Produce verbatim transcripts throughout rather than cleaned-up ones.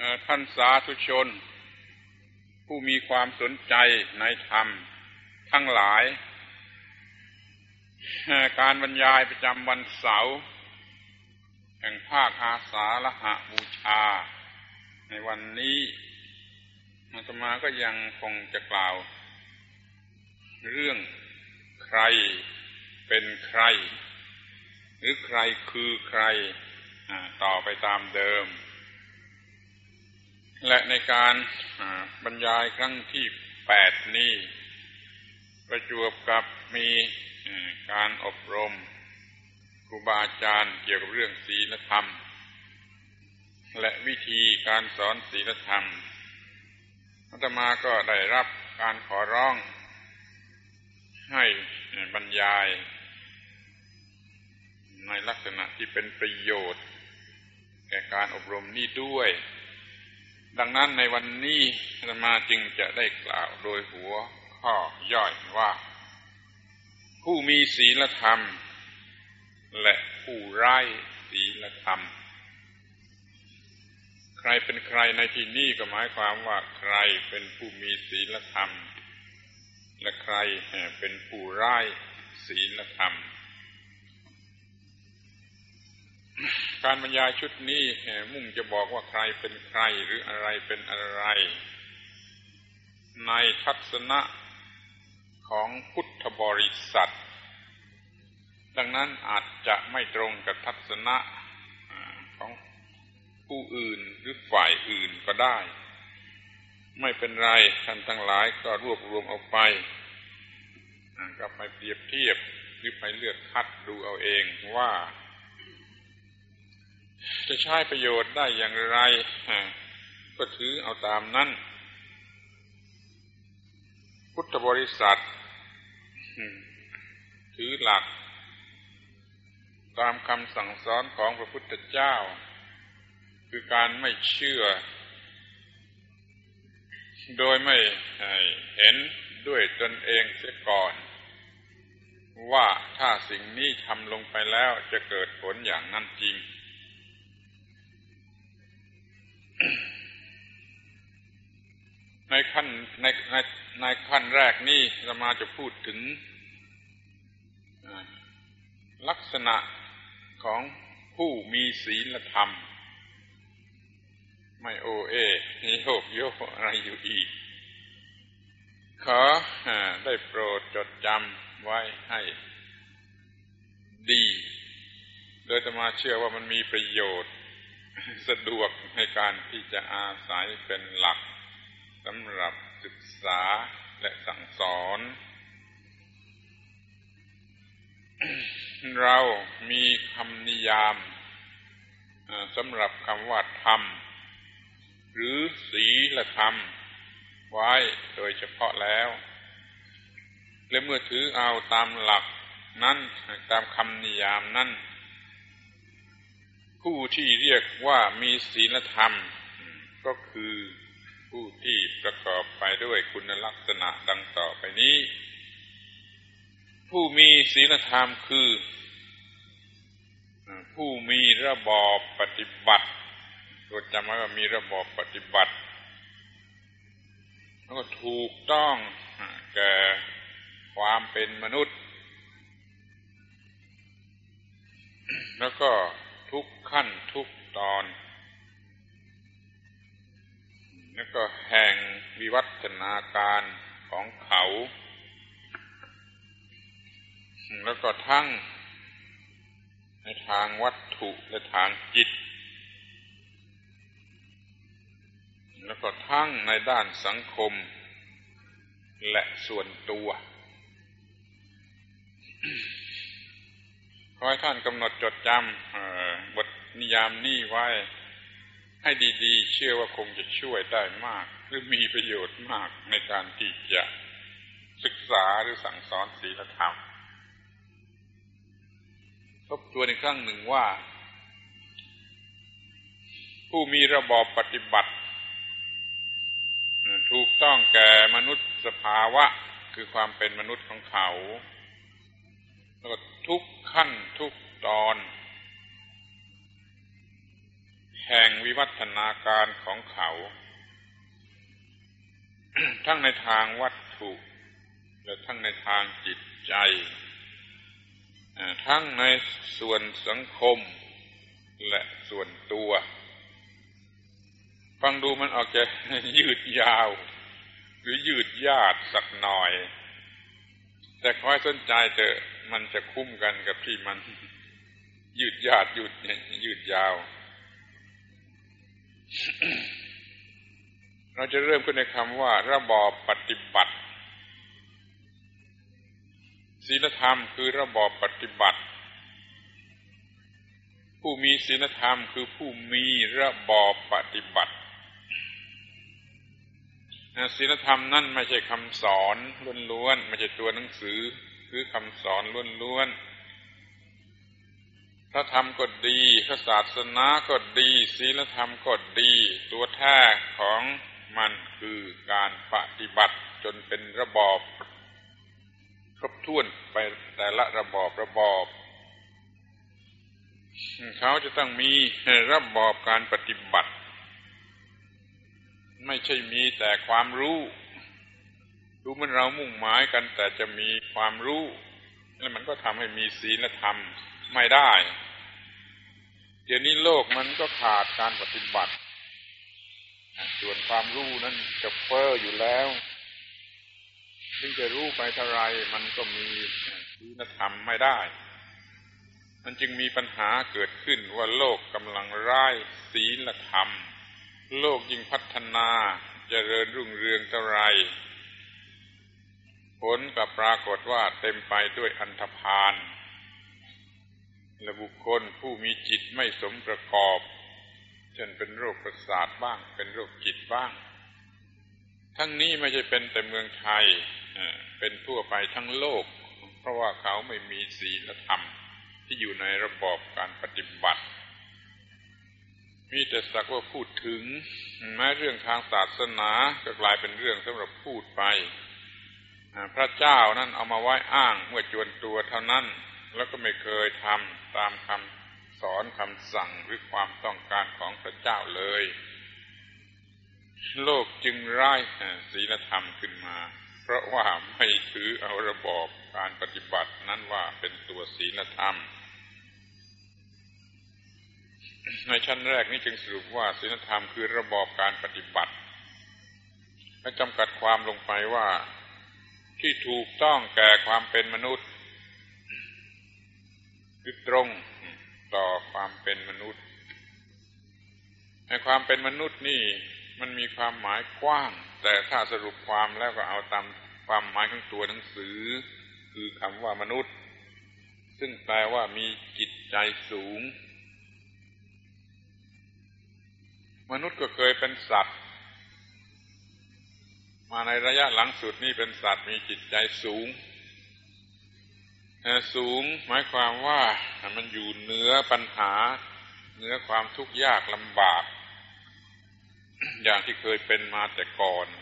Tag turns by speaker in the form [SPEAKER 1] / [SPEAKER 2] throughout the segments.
[SPEAKER 1] ท่านสาธุชนผู้มีความสนใจในธรรมทั้งหลายการบรรยายประจำวันเสาร์แห่งภาคอาสาฬหบูชาในวันนี้อาตมาก็ยังคงจะกล่าวเรื่องใครเป็นใครหรือใครคือใครต่อไปตามเดิมและในการบรรยายครั้งที่แปดนี้ประจวบกับมีการอบรมครูบาอาจารย์เกี่ยวกับเรื่องศีลธรรมและวิธีการสอนศีลธรรมอาตมาก็ได้รับการขอร้องให้บรรยายในลักษณะที่เป็นประโยชน์แก่การอบรมนี้ด้วยดังนั้นในวันนี้อาตมาจึงจะได้กล่าวโดยหัวข้อย่อยว่าผู้มีศีลธรรมและผู้ไร้ศีลธรรมใครเป็นใครในที่นี้ก็หมายความว่าใครเป็นผู้มีศีลธรรมและใครเป็นผู้ไร้ศีลธรรมการบรรยายชุดนี้มุ่งจะบอกว่าใครเป็นใครหรืออะไรเป็นอะไรในทัศนะของพุทธบริษัทดังนั้นอาจจะไม่ตรงกับทัศนะของผู้อื่นหรือฝ่ายอื่นก็ได้ไม่เป็นไรท่านทั้งหลายก็รวบรวมเอาไปก็ไปเปรียบเทียบหรือไปเลือกคัดดูเอาเองว่าจะใช้ประโยชน์ได้อย่างไรก็ถือเอาตามนั้นพุทธบริษัทถือหลักตามคำสั่งสอนของพระพุทธเจ้าคือการไม่เชื่อโดยไม่เห็นด้วยตนเองเสียก่อนว่าถ้าสิ่งนี้ทำลงไปแล้วจะเกิดผลอย่างนั้นจริงในขั้นในในในขั้นแรกนี้เรามาจะพูดถึงลักษณะของผู้มีศีลธรรมไม่โอเอโยกโยกอะไรอยู่อีกขอได้โปรดจดจำไว้ให้ดีโดยอาตมาเชื่อว่ามันมีประโยชน์สะดวกในการที่จะอาศัยเป็นหลักสำหรับศึกษาและสั่งสอนเรามีคำนิยามสำหรับคำว่าธรรมหรือศีลธรรมไว้โดยเฉพาะแล้วและเมื่อถือเอาตามหลักนั้นตามคำนิยามนั้นผู้ที่เรียกว่ามีศีลธรรมก็คือผู้ที่ประกอบไปด้วยคุณลักษณะดังต่อไปนี้ผู้มีศีลธรรมคือผู้มีระบอบปฏิบัติโดยจำไว้ว่ามีระบอบปฏิบัติแล้วก็ถูกต้องแก่ความเป็นมนุษย์แล้วก็ทุกขั้นทุกตอนแล้วก็แห่งวิวัฒนาการของเขาแล้วก็ทั้งในทางวัตถุและทางจิตแล้วก็ทั้งในด้านสังคมและส่วนตัวขอให้ท่านกำหนดจดจำบทนิยามนี้ไว้ให้ดีๆเชื่อว่าคงจะช่วยได้มากหรือมีประโยชน์มากในการที่จะศึกษาหรือสั่งสอนศีลธรรมทบทวนอีกครั้งหนึ่งว่าผู้มีระบอบปฏิบัติถูกต้องแก่มนุษย์สภาวะคือความเป็นมนุษย์ของเขาแล้วก็ทุกขั้นทุกตอนแแห่งวิวัฒนาการของเขา ทั้งในทางวัตถุและทั้งในทางจิตใจทั้งในส่วนสังคมและส่วนตัวฟังดูมันออกจะยืดยาวหรือยืดยาดสักหน่อยแต่ขอให้สนใจเถอะมันจะคุ้มกันกับที่มันยืดยาดยืดยืดยาว เราจะเริ่มขึ้นในคำว่าระบอบปฏิบัติศีลธรรมคือระบอบปฏิบัติผู้มีศีลธรรมคือผู้มีระบอบปฏิบัติศีลธรรมนั่นไม่ใช่คำสอนล้วนๆไม่ใช่ตัวหนังสือคือคำสอนล้วนๆพระธรรมก็ดีพระศาสนาก็ดีศีลธรรมก็ดีตัวแท้ของมันคือการปฏิบัติจนเป็นระบอบครบถ้วนไปแต่ละระบอบระบอบเขาจะต้องมีระบอบการปฏิบัติไม่ใช่มีแต่ความรู้ดูเหมือนเรามุ่งหมายกันแต่จะมีความรู้แล้วมันก็ทำให้มีศีลธรรมไม่ได้เดี๋ยวนี้โลกมันก็ขาดการปฏิบัติส่วนความรู้นั้นจะเฟ้ออยู่แล้วถึงจะรู้ไปเท่าไรมันก็มีศีลธรรมไม่ได้มันจึงมีปัญหาเกิดขึ้นว่าโลกกำลังไร้ศีลธรรมโลกยิ่งพัฒนาเจริญรุ่งเรืองเท่าไรผลก็ปรากฏว่าเต็มไปด้วยอันธพาลและบุคคลผู้มีจิตไม่สมประกอบเช่นเป็นโรคประสาทบ้างเป็นโรคจิตบ้างทั้งนี้ไม่ใช่เป็นแต่เมืองไทยเป็นทั่วไปทั้งโลกเพราะว่าเขาไม่มีศีลธรรมที่อยู่ในระบอบการปฏิบัติมีแต่สักว่าพูดถึงแม้เรื่องทางศาสนาก็กลายเป็นเรื่องสำหรับพูดไปพระเจ้านั่นเอามาไว้อ้างเมื่อจวนตัวเท่านั้นแล้วก็ไม่เคยทำตามคำสอนคำสั่งหรือความต้องการของพระเจ้าเลยโลกจึงไร้ศีลธรรมขึ้นมาเพราะว่าไม่ถือเอาระบอบการปฏิบัตินั้นว่าเป็นตัวศีลธรรมในชั้นแรกนี้จึงสรุปว่าศีลธรรมคือระบอบการปฏิบัติและจำกัดความลงไปว่าที่ถูกต้องแก่ความเป็นมนุษย์คือตรงต่อความเป็นมนุษย์ในความเป็นมนุษย์นี่มันมีความหมายกว้างแต่ถ้าสรุปความแล้วก็เอาตามความหมายของตัวหนังสือคือคำว่ามนุษย์ซึ่งแปลว่ามีจิตใจสูงมนุษย์ก็เคยเป็นสัตว์มาในระยะหลังสุดนี่เป็นสัตว์มีจิตใจสูงสูงหมายความว่ามันอยู่เหนือปัญหาเหนือความทุกข์ยากลำบากอย่างที่เคยเป็นมาแต่ก่อน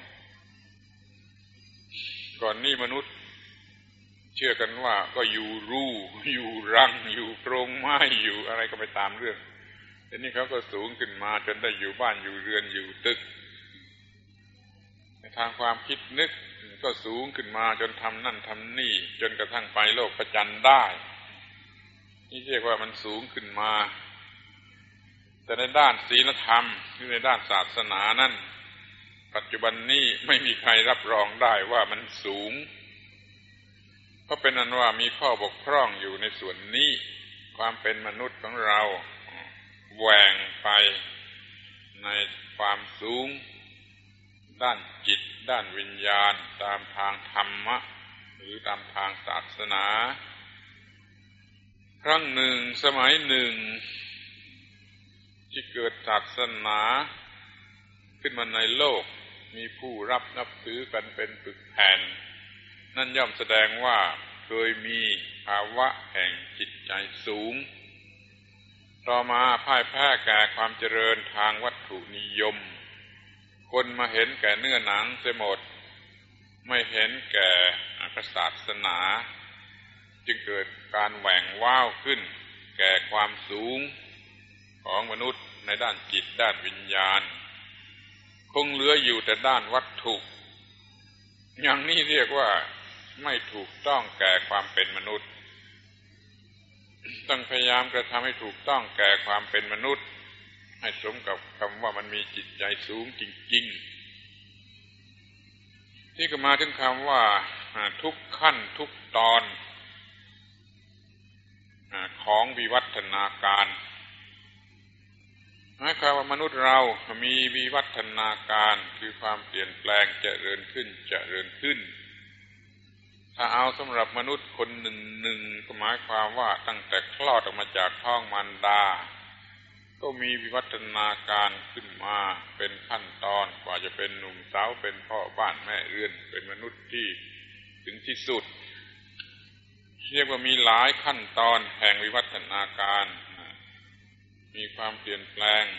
[SPEAKER 1] ก่อนนี้มนุษย์เชื่อกันว่าก็อยู่รูอยู่รังอยู่โพรงไม้อยู่อะไรก็ไปตามเรื่องทีนี้เขาก็สูงขึ้นมาจนได้อยู่บ้านอยู่เรือนอยู่ตึกในทางความคิดนึกก็สูงขึ้นมาจนทำนั่นทำนี่จนกระทั่งไปโลกประจันได้นี่เรียกว่ามันสูงขึ้นมาแต่ในด้านศีลธรรมหรือในด้านศาสนานั้นปัจจุบันนี้ไม่มีใครรับรองได้ว่ามันสูงเพราะเป็นอันว่ามีข้อบกพร่องอยู่ในส่วนนี้ความเป็นมนุษย์ของเราแหว่งไปในความสูงด้านจิตด้านวิญญาณตามทางธรรมะหรือตามทางศาสนาครั้งหนึ่งสมัยหนึ่งที่เกิดศาสนาขึ้นมาในโลกมีผู้รับนับถือกันเป็นปึกแผ่นนั่นย่อมแสดงว่าเคยมีภาวะแห่งจิตใจสูงต่อมาพ่ายแพ้แก่ความเจริญทางวัตถุนิยมคนมาเห็นแก่เนื้อหนังเสียหมดไม่เห็นแก่พระศาสนาจึงเกิดการแหว่งว้าวขึ้นแก่ความสูงของมนุษย์ในด้านจิตด้านวิญญาณคงเหลืออยู่แต่ด้านวัตถุอย่างนี้เรียกว่าไม่ถูกต้องแก่ความเป็นมนุษย์ต้องพยายามกระทำให้ถูกต้องแก่ความเป็นมนุษย์ให้สมกับคำว่ามันมีจิตใจสูงจริงๆที่ก็มาถึงคำว่าทุกขั้นทุกตอนของวิวัฒนาการหมายความว่ามนุษย์เรามีวิวัฒนาการคือความเปลี่ยนแปลงเจริญขึ้นเจริญขึ้นถ้าเอาสำหรับมนุษย์คนหนึ่งหนึ่งก็หมายความว่าตั้งแต่คลอดออกมาจากท้องมารดาก็มีวิวัฒนาการขึ้นมาเป็นขั้นตอนกว่าจะเป็นหนุ่มสาวเป็นพ่อบ้านแม่เรือนเป็นมนุษย์ที่ถึงที่สุดเรียกว่ามีหลายขั้นตอนแห่งวิวัฒนาการมีความเปลี่ยนแปลง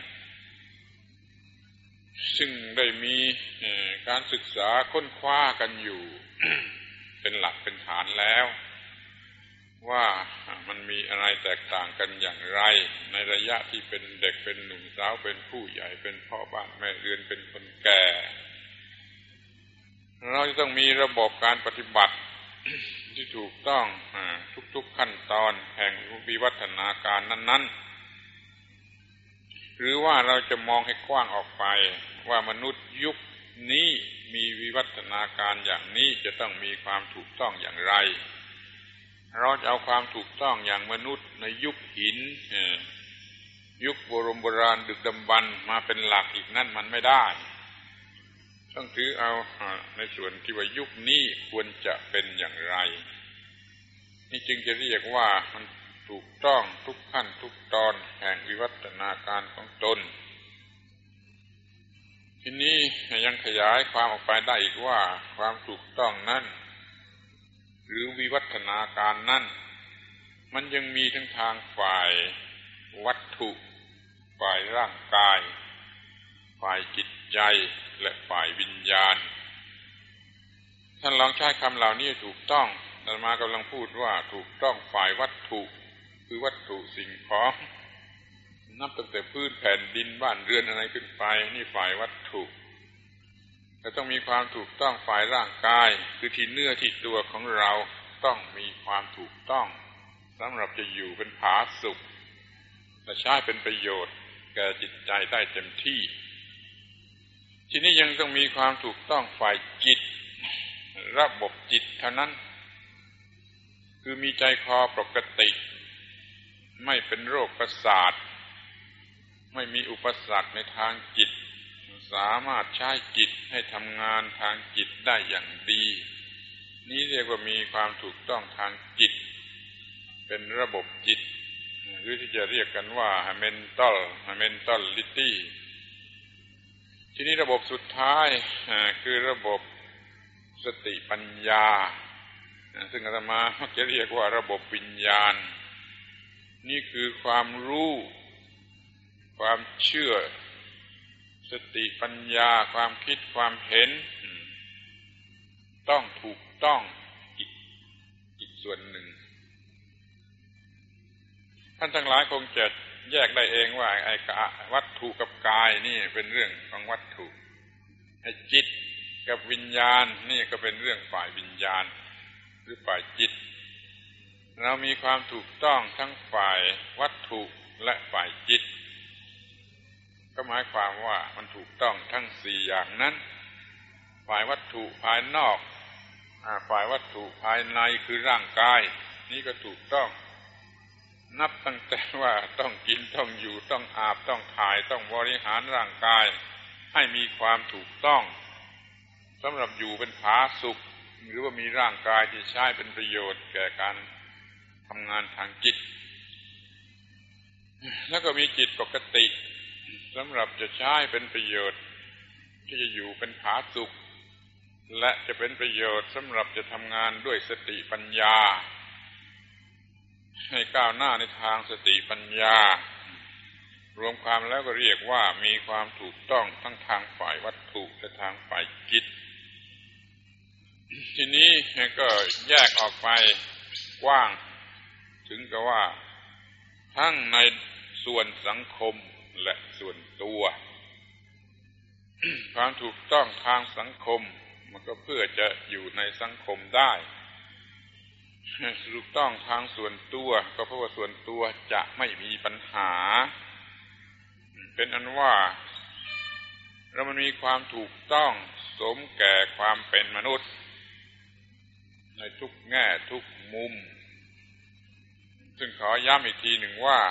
[SPEAKER 1] ซึ่งได้มีการศึกษาค้นคว้ากันอยู่ เป็นหลักเป็นฐานแล้วว่ามันมีอะไรแตกต่างกันอย่างไรในระยะที่เป็นเด็กเป็นหนุ่มสาวเป็นผู้ใหญ่เป็นพ่อบ้านแม่เรือนเป็นคนแก่เราจะต้องมีระบบการปฏิบัติ ที่ถูกต้องทุกๆขั้นตอนแห่งวิวัฒนาการนั้นๆหรือว่าเราจะมองให้กว้างออกไปว่ามนุษย์ยุคนี้มีวิวัฒนาการอย่างนี้จะต้องมีความถูกต้องอย่างไรเราจะเอาความถูกต้องอย่างมนุษย์ในยุคหินยุคโบรมโบราณดึกดำบรรพ์มาเป็นหลักอีกนั่นมันไม่ได้ต้องถือเอาในส่วนที่ว่ายุคนี้ควรจะเป็นอย่างไรนี่จึงจะเรียกว่ามันถูกต้องทุกขั้นทุกตอนแห่งวิวัฒนาการของตนทีนี้ยังขยายความออกไปได้อีกว่าความถูกต้องนั้นหรือวิวัฒนาการนั้นมันยังมีทั้งทางฝ่ายวัตถุฝ่ายร่างกายฝ่ายจิตใจและฝ่ายวิญญาณท่านลองใช้คำเหล่านี้ถูกต้องอาตมากำลังพูดว่าถูกต้องฝ่ายวัตถุคือวัตถุสิ่งของนับตั้งแต่พื้นแผ่นดินบ้านเรือนอะไรขึ้นไปนี่ฝ่ายวัตถุแต่ต้องมีความถูกต้องฝ่ายร่างกายคือที่เนื้อที่ตัวของเราต้องมีความถูกต้องสำหรับจะอยู่เป็นผาสุกและใช้เป็นประโยชน์แก่จิตใจได้เต็มที่ทีนี้ยังต้องมีความถูกต้องฝ่ายจิตระบบจิตเท่านั้นคือมีใจคอปกติไม่เป็นโรคประสาทไม่มีอุปสรรคในทางจิตสามารถใช้จิตให้ทำงานทางจิตได้อย่างดีนี้เรียกว่ามีความถูกต้องทางจิตเป็นระบบจิตหรือที่จะเรียกกันว่า mental mentality ทีนี้ระบบสุดท้ายคือระบบสติปัญญาซึ่งอาตมามักจะเรียกว่าระบบวิญญาณนี่คือความรู้ความเชื่อสติปัญญาความคิดความเห็นต้องถูกต้องอีกอีกส่วนหนึ่งท่านทั้งหลายคงจะแยกได้เองว่าไอ้วัตถุกับกายนี่เป็นเรื่องของวัตถุไอ้จิตกับวิญญาณนี่ก็เป็นเรื่องฝ่ายวิญญาณหรือฝ่ายจิตเรามีความถูกต้องทั้งฝ่ายวัตถุและฝ่ายจิตก็หมายความว่ามันถูกต้องทั้งสี่อย่างนั้นฝ่ายวัตถุภายนอกฝ่ายวัตถุภายในคือร่างกายนี่ก็ถูกต้องนับตั้งแต่ว่าต้องกินต้องอยู่ต้องอาบต้องถ่ายต้องบริหารร่างกายให้มีความถูกต้องสำหรับอยู่เป็นผาสุกหรือว่ามีร่างกายที่ใช้เป็นประโยชน์แก่การทำงานทางจิตแล้วก็มีจิตปกติสำหรับจะใช้เป็นประโยชน์ที่จะอยู่เป็นผาสุกและจะเป็นประโยชน์สำหรับจะทำงานด้วยสติปัญญาให้ก้าวหน้าในทางสติปัญญารวมความแล้วก็เรียกว่ามีความถูกต้องทั้งทางฝ่ายวัตถุและทางฝ่ายจิตทีนี้ก็แยกออกไปกว้างถึงกับว่าทั้งในส่วนสังคมและส่วนตัวความถูกต้องทางสังคมมันก็เพื่อจะอยู่ในสังคมได้ถูกต้องทางส่วนตัวก็เพราะว่าส่วนตัวจะไม่มีปัญหาเป็นอันว่าเรามันมีความถูกต้องสมแก่ความเป็นมนุษย์ในทุกแง่ทุกมุมซึ่งขอย้ำอีกทีหนึ่งว่า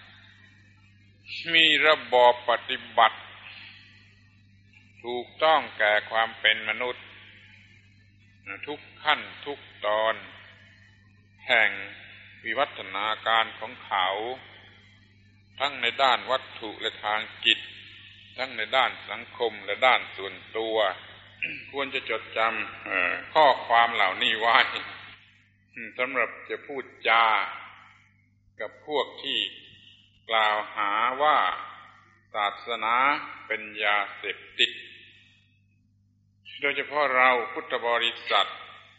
[SPEAKER 1] มีระบอบปฏิบัติถูกต้องแก่ความเป็นมนุษย์ทุกขั้นทุกตอนแห่งวิวัฒนาการของเขาทั้งในด้านวัตถุและทางจิตทั้งในด้านสังคมและด้านส่วนตัวควรจะจดจำข้อความเหล่านี้ไว้สำหรับจะพูดจากับพวกที่กล่าวหาว่าศาสนาเป็นยาเสพติดโดยเฉพาะเราพุทธบริษัท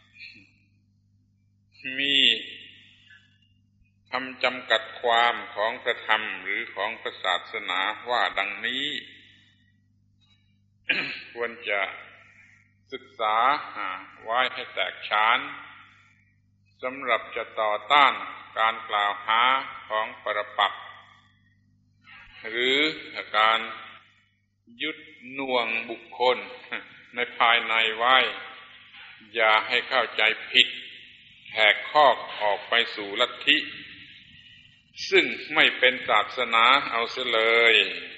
[SPEAKER 1] มีคำจำกัดความของพระธรรมหรือของพระศาสนาว่าดังนี้ ควรจะศึกษาไว้ให้แตกฉานสำหรับจะต่อต้านการกล่าวหาของปรปักษ์หรือการยึดหน่วงบุคคลในภายในไว้อย่าให้เข้าใจผิดแหกคอกออกไปสู่ลัทธิซึ่งไม่เป็นศาสนาเอาเสียเลย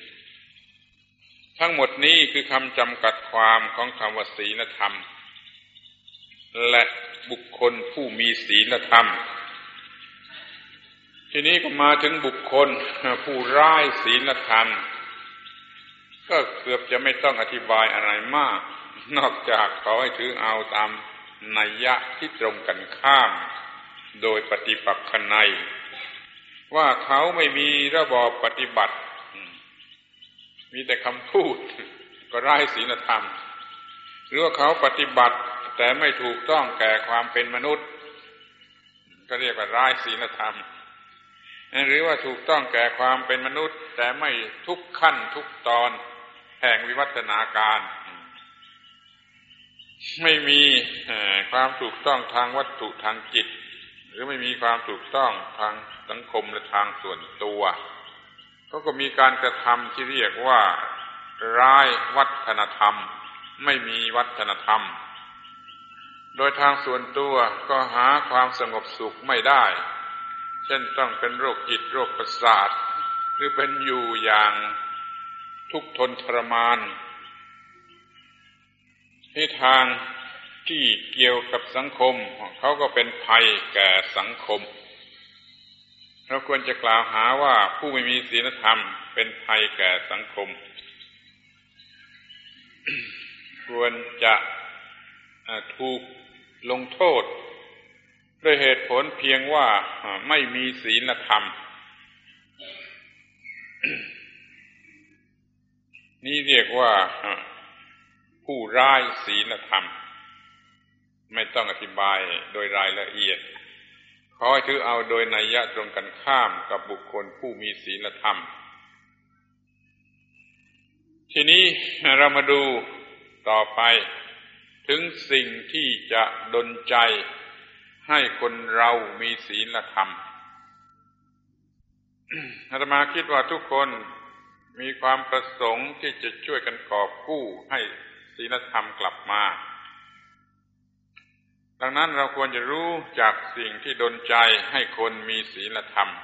[SPEAKER 1] ทั้งหมดนี้คือคำจำกัดความของคำว่าศีลธรรมและบุคคลผู้มีศีลธรรมทีนี้ก็มาถึงบุคคลผู้ร้ายศีลธรรมก็เกือบจะไม่ต้องอธิบายอะไรมากนอกจากขอให้ถือเอาตามนัยยะที่ตรงกันข้ามโดยปฏิปักษ์ในว่าเขาไม่มีระบอบปฏิบัติมีแต่คำพูดก็ร้ายศีลธรรมหรือว่าเขาปฏิบัติแต่ไม่ถูกต้องแก่ความเป็นมนุษย์ก็เรียกว่าร้ายศีลธรรมหรือว่าถูกต้องแก่ความเป็นมนุษย์แต่ไม่ทุกขั้นทุกตอนแห่งวิวัฒนาการไม่มีความถูกต้องทางวัตถุทางจิตหรือไม่มีความถูกต้องทางสังคมและทางส่วนตัวเขาก็มีการกระทำที่เรียกว่าร้ายวัฒนธรรมไม่มีวัฒนธรรมโดยทางส่วนตัวก็หาความสงบสุขไม่ได้เช่นต้องเป็นโรคจิตโรคประสาทหรือเป็นอยู่อย่างทุกข์ทนทรมานที่ทางที่เกี่ยวกับสังคมเขาก็เป็นภัยแก่สังคมเราควรจะกล่าวหาว่าผู้ไม่มีศีลธรรมเป็นภัยแก่สังคม ควรจะถูกลงโทษด้วยเหตุผลเพียงว่าไม่มีศีลธรรม นี่เรียกว่าผู้ร้ายศีลธรรมไม่ต้องอธิบายโดยรายละเอียดขอให้ถือเอาโดยนัยยะตรงกันข้ามกับบุคคลผู้มีศีลธรรมทีนี้เรามาดูต่อไปถึงสิ่งที่จะดลใจให้คนเรามีศีลธรรม อาตมาคิดว่าทุกคนมีความประสงค์ที่จะช่วยกันกอบกู้ให้ศีลธรรมกลับมาดังนั้นเราควรจะรู้จากสิ่งที่ดลใจให้คนมีศีลธรรม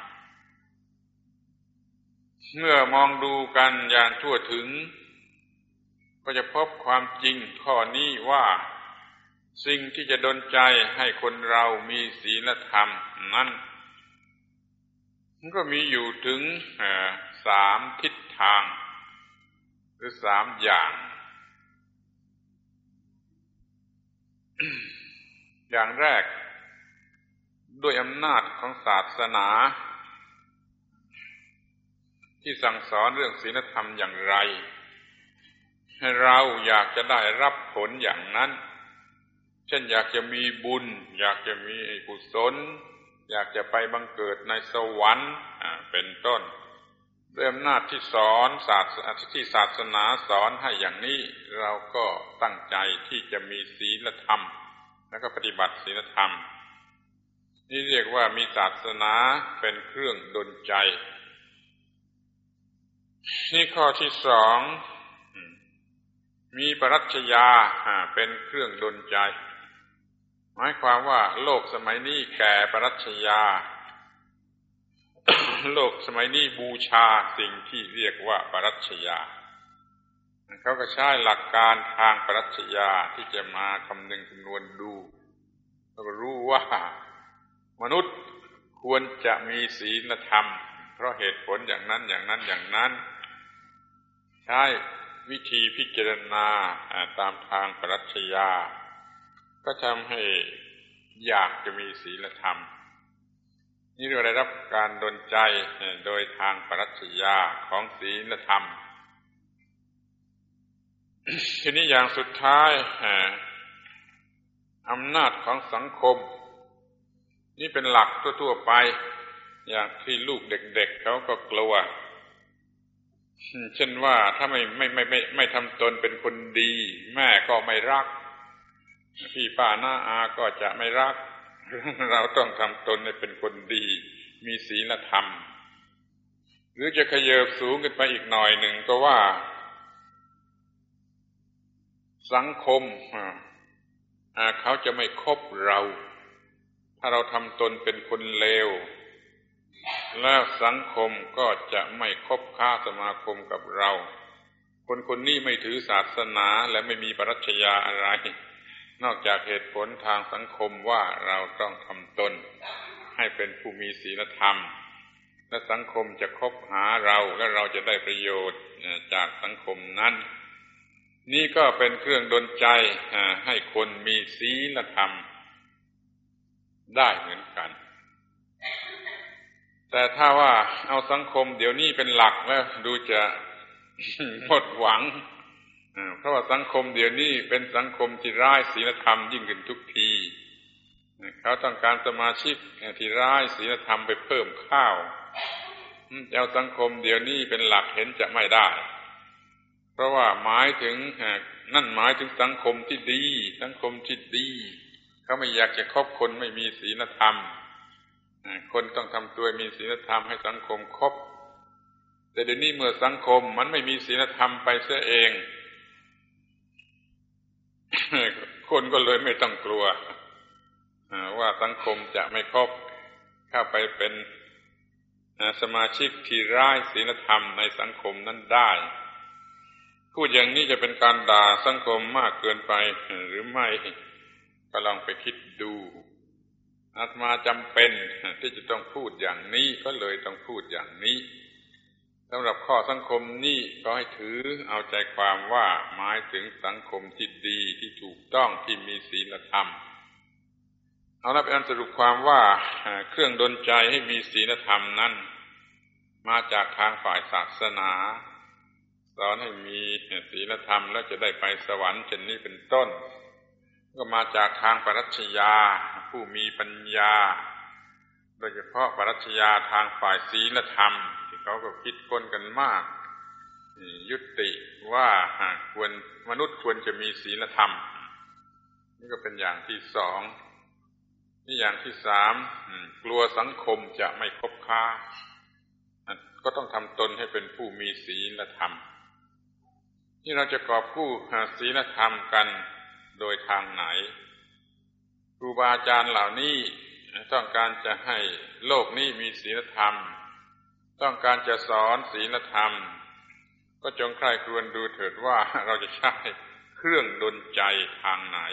[SPEAKER 1] เมื่อมองดูกันอย่างทั่วถึงก็จะพบความจริงข้อนี้ว่าสิ่งที่จะดลใจให้คนเรามีศีลธรรมนั้นมันก็มีอยู่ถึงสามทิศทางหรือสามอย่าง อย่างแรกด้วยอำนาจของศาสนาที่สั่งสอนเรื่องศีลธรรมอย่างไรให้เราอยากจะได้รับผลอย่างนั้นเช่นอยากจะมีบุญอยากจะมีกุศลอยากจะไปบังเกิดในสวรรค์เป็นต้นด้วยอำนาจที่สอนศาสตร์ที่ศาสนาสอนให้อย่างนี้เราก็ตั้งใจที่จะมีศีลธรรมแล้วก็ปฏิบัติศีลธรรมนี่เรียกว่ามีศาสนาเป็นเครื่องดลใจนี่ข้อที่สองมีปรัชญาเป็นเครื่องดลใจหมายความว่าโลกสมัยนี้แก่ปรัชญา โลกสมัยนี้บูชาสิ่งที่เรียกว่าปรัชญาเขาก็ใช้หลักการทางปรัชญาที่จะมาคำนึงคำนวณดูแล้วก็รู้ว่ามนุษย์ควรจะมีศีลธรรมเพราะเหตุผลอย่างนั้นอย่างนั้นอย่างนั้นใช้วิธีพิจารณาตามทางปรัชญาก็ทำให้อยากจะมีศีลธรรมนี่เราได้รับการดลใจโดยทางปรัชญาของศีลธรรม ทีนี้อย่างสุดท้ายอำนาจของสังคมนี่เป็นหลักทั่วๆไปอย่างที่ลูกเด็กๆ เ, เขาก็กลัวเช่นว่าถ้าไม่ไม่ไม่ไม่ไม่ทำตนเป็นคนดีแม่ก็ไม่รักพี่ป้าน้าอาก็จะไม่รักเราต้องทำตนให้เป็นคนดีมีศีลธรรมหรือจะขยับสูงขึ้นไปอีกหน่อยหนึ่งก็ว่าสังคมเขาจะไม่คบเราถ้าเราทำตนเป็นคนเลวแล้วสังคมก็จะไม่คบค้าสมาคมกับเราคนคนนี้ไม่ถือศาสนาและไม่มีปรัชญาอะไรนอกจากเหตุผลทางสังคมว่าเราต้องทำตนให้เป็นผู้มีศีลธรรมและสังคมจะคบหาเราและเราจะได้ประโยชน์จากสังคมนั้นนี่ก็เป็นเครื่องดลใจให้คนมีศีลธรรมได้เหมือนกันแต่ถ้าว่าเอาสังคมเดี๋ยวนี้เป็นหลักแล้วดูจะหมดหวังเพราะว่าสังคมเดี๋ยวนี้เป็นสังคมที่ร้ายศีลธรรมยิ่งขึ้นทุกทีเขาต้องการสมาชิกที่ร้ายศีลธรรมไปเพิ่มข้าวจะเอาสังคมเดี๋ยวนี้เป็นหลักเห็นจะไม่ได้เพราะว่าหมายถึงนั่นหมายถึงสังคมที่ดีสังคมที่ดีเขาไม่อยากจะคบคนไม่มีศีลธรรมคนต้องทำตัวมีศีลธรรมให้สังคมคบแต่เดี๋ยวนี้เมื่อสังคมมันไม่มีศีลธรรมไปเสียเองคนก็เลยไม่ต้องกลัวว่าสังคมจะไม่คบเข้าไปเป็นสมาชิกที่ร้ายศีลธรรมในสังคมนั้นได้พูดอย่างนี้จะเป็นการด่าสังคมมากเกินไปหรือไม่ก็ลองไปคิดดูอาตมาจำเป็นที่จะต้องพูดอย่างนี้ก็เลยต้องพูดอย่างนี้สำหรับข้อสังคมนี้ก็ให้ถือเอาใจความว่าหมายถึงสังคมที่ดีที่ถูกต้องที่มีศีลธรรมเอาละเป็นอันสรุปความว่าเครื่องดลใจให้มีศีลธรรมนั้นมาจากทางฝ่ายศาสนาสอนให้มีศีลธรรมแล้วจะได้ไปสวรรค์เช่นนี้เป็นต้นก็มาจากทางปรัชญาผู้มีปัญญาโดยเฉพาะปรัชญาทางฝ่ายศีลธรรมที่เขาก็คิดค้นกันมากยุติว่าควรมนุษย์ควรจะมีศีลธรรมนี่ก็เป็นอย่างที่สองนี่อย่างที่สามกลัวสังคมจะไม่คบค้าก็ต้องทำตนให้เป็นผู้มีศีลธรรมที่เราจะกอบกู้ศีลธรรมกันโดยทางไหนครูบาอาจารย์เหล่านี้ต้องการจะให้โลกนี้มีศีลธรรมต้องการจะสอนศีลธรรมก็จงใคร่ครวญดูเถิดว่าเราจะใช้เครื่องดลใจทางไหน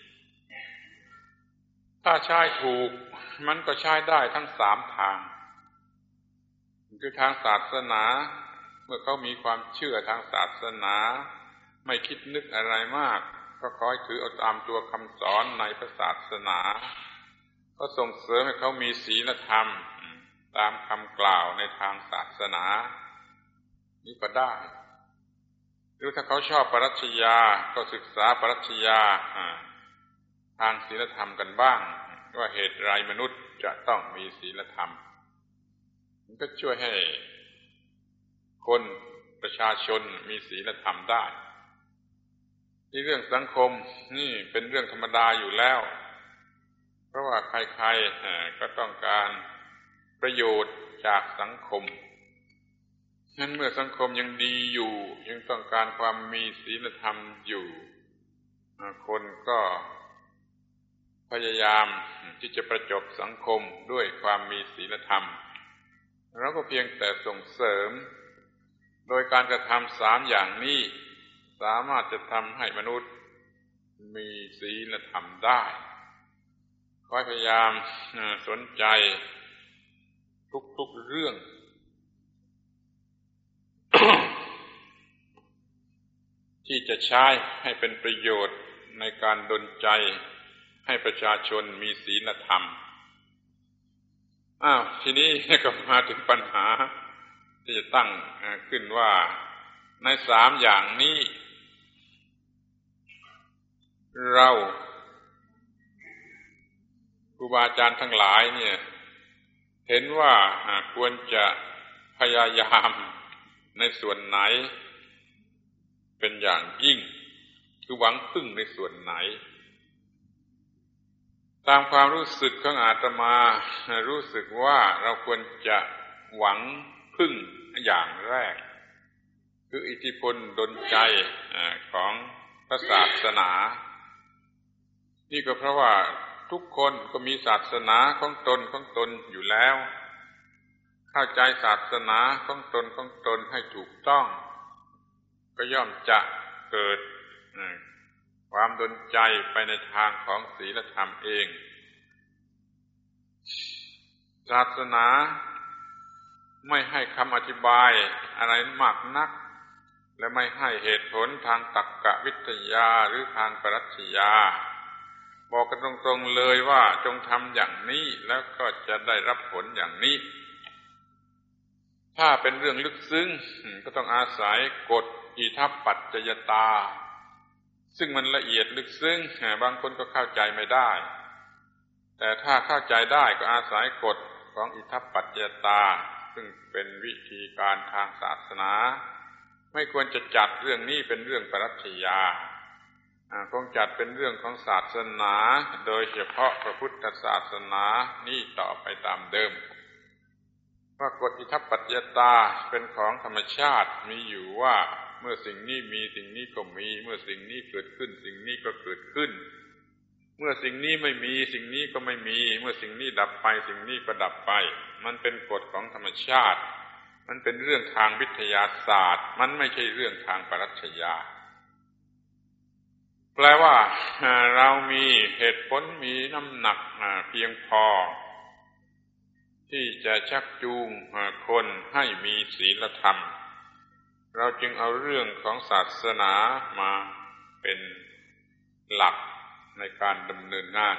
[SPEAKER 1] ถ้าใช้ถูกมันก็ใช้ได้ทั้งสามทางคือทางศาสนาเมื่อเขามีความเชื่อทางศาสนาไม่คิดนึกอะไรมากก็คอยถือเอาตามตัวคำสอนในพระศาสนาก็ส่งเสริมให้เขามีศีลธรรมตามคำกล่าวในทางศาสนานี่ก็ได้หรือถ้าเขาชอบปรัชญาก็ศึกษาปรัชญาทางศีลธรรมกันบ้างว่าเหตุไรมนุษย์จะต้องมีศีลธรรมมันก็ช่วยให้คนประชาชนมีศีลธรรมได้ที่เรื่องสังคมนี่เป็นเรื่องธรรมดาอยู่แล้วเพราะว่าใครๆก็ต้องการประโยชน์จากสังคมงั้นเมื่อสังคมยังดีอยู่ยังต้องการความมีศีลธรรมอยู่คนก็พยายามที่จะประจบสังคมด้วยความมีศีลธรรมเราก็เพียงแต่ส่งเสริมโดยการกระทำสามอย่างนี้สามารถจะทำให้มนุษย์มีศีลธรรมได้ขอพยายามสนใจทุกๆเรื่อง ที่จะใช้ให้เป็นประโยชน์ในการดลใจให้ประชาชนมีศีลธรรมอ้าวทีนี้ก็มาถึงปัญหาที่จะตั้งขึ้นว่าในสามอย่างนี้เราครูบาอาจารย์ทั้งหลายเนี่ยเห็นว่าควรจะพยายามในส่วนไหนเป็นอย่างยิ่งคือหวังพึ่งในส่วนไหนตามความรู้สึกของอาตมารู้สึกว่าเราควรจะหวังพึ่งอย่างแรกคืออิทธิพลดลใจของพระศาสนานี่ก็เพราะว่าทุกคนก็มีศาสนาของตนของตนอยู่แล้วเข้าใจศาสนาของตนของตนให้ถูกต้องก็ย่อมจะเกิดความดลใจไปในทางของศีลธรรมเองศาสนาไม่ให้คำอธิบายอะไรมากนักและไม่ให้เหตุผลทางตรรกวิทยาหรือทางปรัชญาบอกกันตรงๆเลยว่าจงทำอย่างนี้แล้วก็จะได้รับผลอย่างนี้ถ้าเป็นเรื่องลึกซึ้งก็ต้องอาศัยกฎอิทัปปัจจยตาซึ่งมันละเอียดลึกซึ้งบางคนก็เข้าใจไม่ได้แต่ถ้าเข้าใจได้ก็อาศัยกฎของอิทัปปัจจยตาซึ่งเป็นวิธีการทางศาสนาไม่ควรจะจัดเรื่องนี้เป็นเรื่องปรัชญาคงจัดเป็นเรื่องของศาสนาโดยเฉพาะพระพุทธศาสนานี่ต่อไปตามเดิมว่ากฎอิทัปปัจจยตาเป็นของธรรมชาติมีอยู่ว่าเมื่อสิ่งนี้มีสิ่งนี้ก็มีเมื่อสิ่งนี้เกิดขึ้นสิ่งนี้ก็เกิดขึ้นเมื่อสิ่งนี้ไม่มีสิ่งนี้ก็ไม่มีเมื่อสิ่งนี้ดับไปสิ่งนี้ก็ดับไปมันเป็นกฎของธรรมชาติมันเป็นเรื่องทางวิทยาศาสตร์มันไม่ใช่เรื่องทางปรัชญาแปลว่าเรามีเหตุผลมีน้ำหนักเพียงพอที่จะชักจูงคนให้มีศีลธรรมเราจึงเอาเรื่องของศาสนามาเป็นหลักในการดำเนินงาน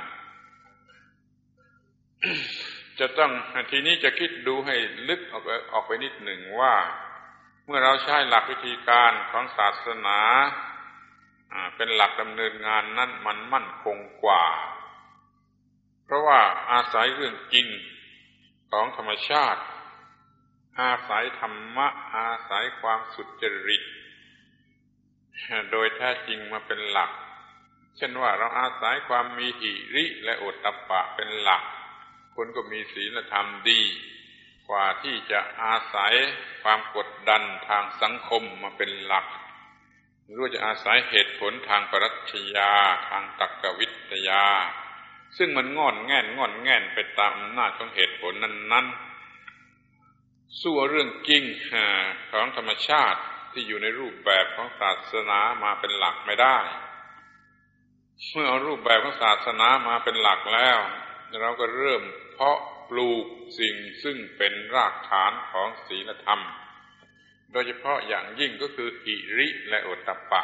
[SPEAKER 1] จะต้องทีนี้จะคิดดูให้ลึกออกออกไปนิดหนึ่งว่าเมื่อเราใช้หลักวิธีการของศาสนาเป็นหลักดำเนินงานนั้นมันมั่นคงกว่าเพราะว่าอาศัยเรื่องจริงของธรรมชาติอาศัยธรรมะอาศัยความสุจริตโดยแท้จริงมาเป็นหลักเช่นว่าเราอาศัยความมีหิริและโอตตัปปะเป็นหลักคนก็มีศีลธรรมดีกว่าที่จะอาศัยความกดดันทางสังคมมาเป็นหลักหรือจะอาศัยเหตุผลทางปรัชญาทางตรรกวิทยาซึ่งมันงอนแง่นงอนแง่นไปตามอำนาจของเหตุผลนั้นๆสู้เรื่องจริงของธรรมชาติที่อยู่ในรูปแบบของศาสนามาเป็นหลักไม่ได้เมื่อเอารูปแบบของศาสนามาเป็นหลักแล้วเราก็เริ่มเพาะปลูกสิ่งซึ่งเป็นรากฐานของศีลธรรมโดยเฉพาะอย่างยิ่งก็คือหิริและโอตตัปปะ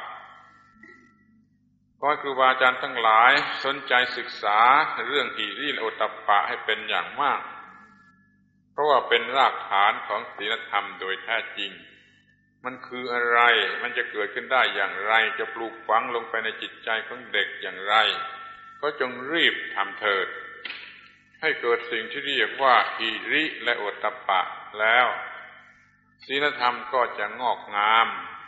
[SPEAKER 1] ขอให้ครูบาอาจารย์ทั้งหลายสนใจศึกษาเรื่องหิริและโอตตัปปะให้เป็นอย่างมากเพราะว่าเป็นรากฐานของศีลธรรมโดยแท้จริงมันคืออะไรมันจะเกิดขึ้นได้อย่างไรจะปลูกฝังลงไปในจิตใจของเด็กอย่างไรก็จงรีบทำเถิดให้เกิดสิ่งที่เรียกว่าหิริและโอตตัปปะแล้วศีลธรรมก็จะงอกงาม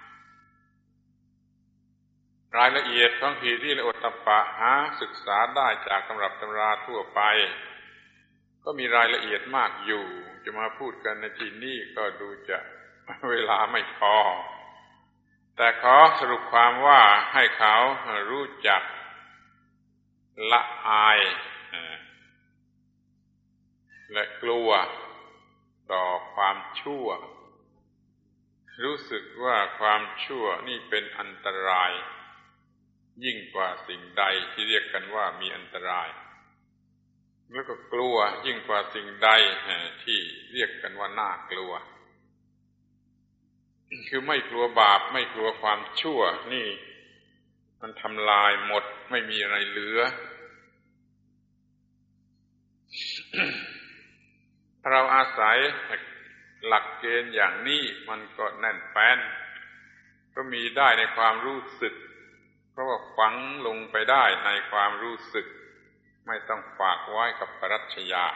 [SPEAKER 1] รายละเอียดของหิริและโอตตัปปะหาศึกษาได้จากตำรับตำราทั่วไปก็มีรายละเอียดมากอยู่จะมาพูดกันในที่นี้ก็ดูจะเวลาไม่พอแต่ขอสรุปความว่าให้เขารู้จักละอายและกลัวต่อความชั่วรู้สึกว่าความชั่วนี่เป็นอันตรายยิ่งกว่าสิ่งใดที่เรียกกันว่ามีอันตรายแล้วก็กลัวยิ่งกว่าสิ่งใดที่เรียกกันว่าน่ากลัวคือไม่กลัวบาปไม่กลัวความชั่วนี่มันทำลายหมดไม่มีอะไรเหลือ เราอาศัยหลักเกณฑ์อย่างนี้มันก็แน่นแฟ้นก็มีได้ในความรู้สึกเพราะว่าฝังลงไปได้ในความรู้สึกไม่ต้องฝากไว้กับปรัชญา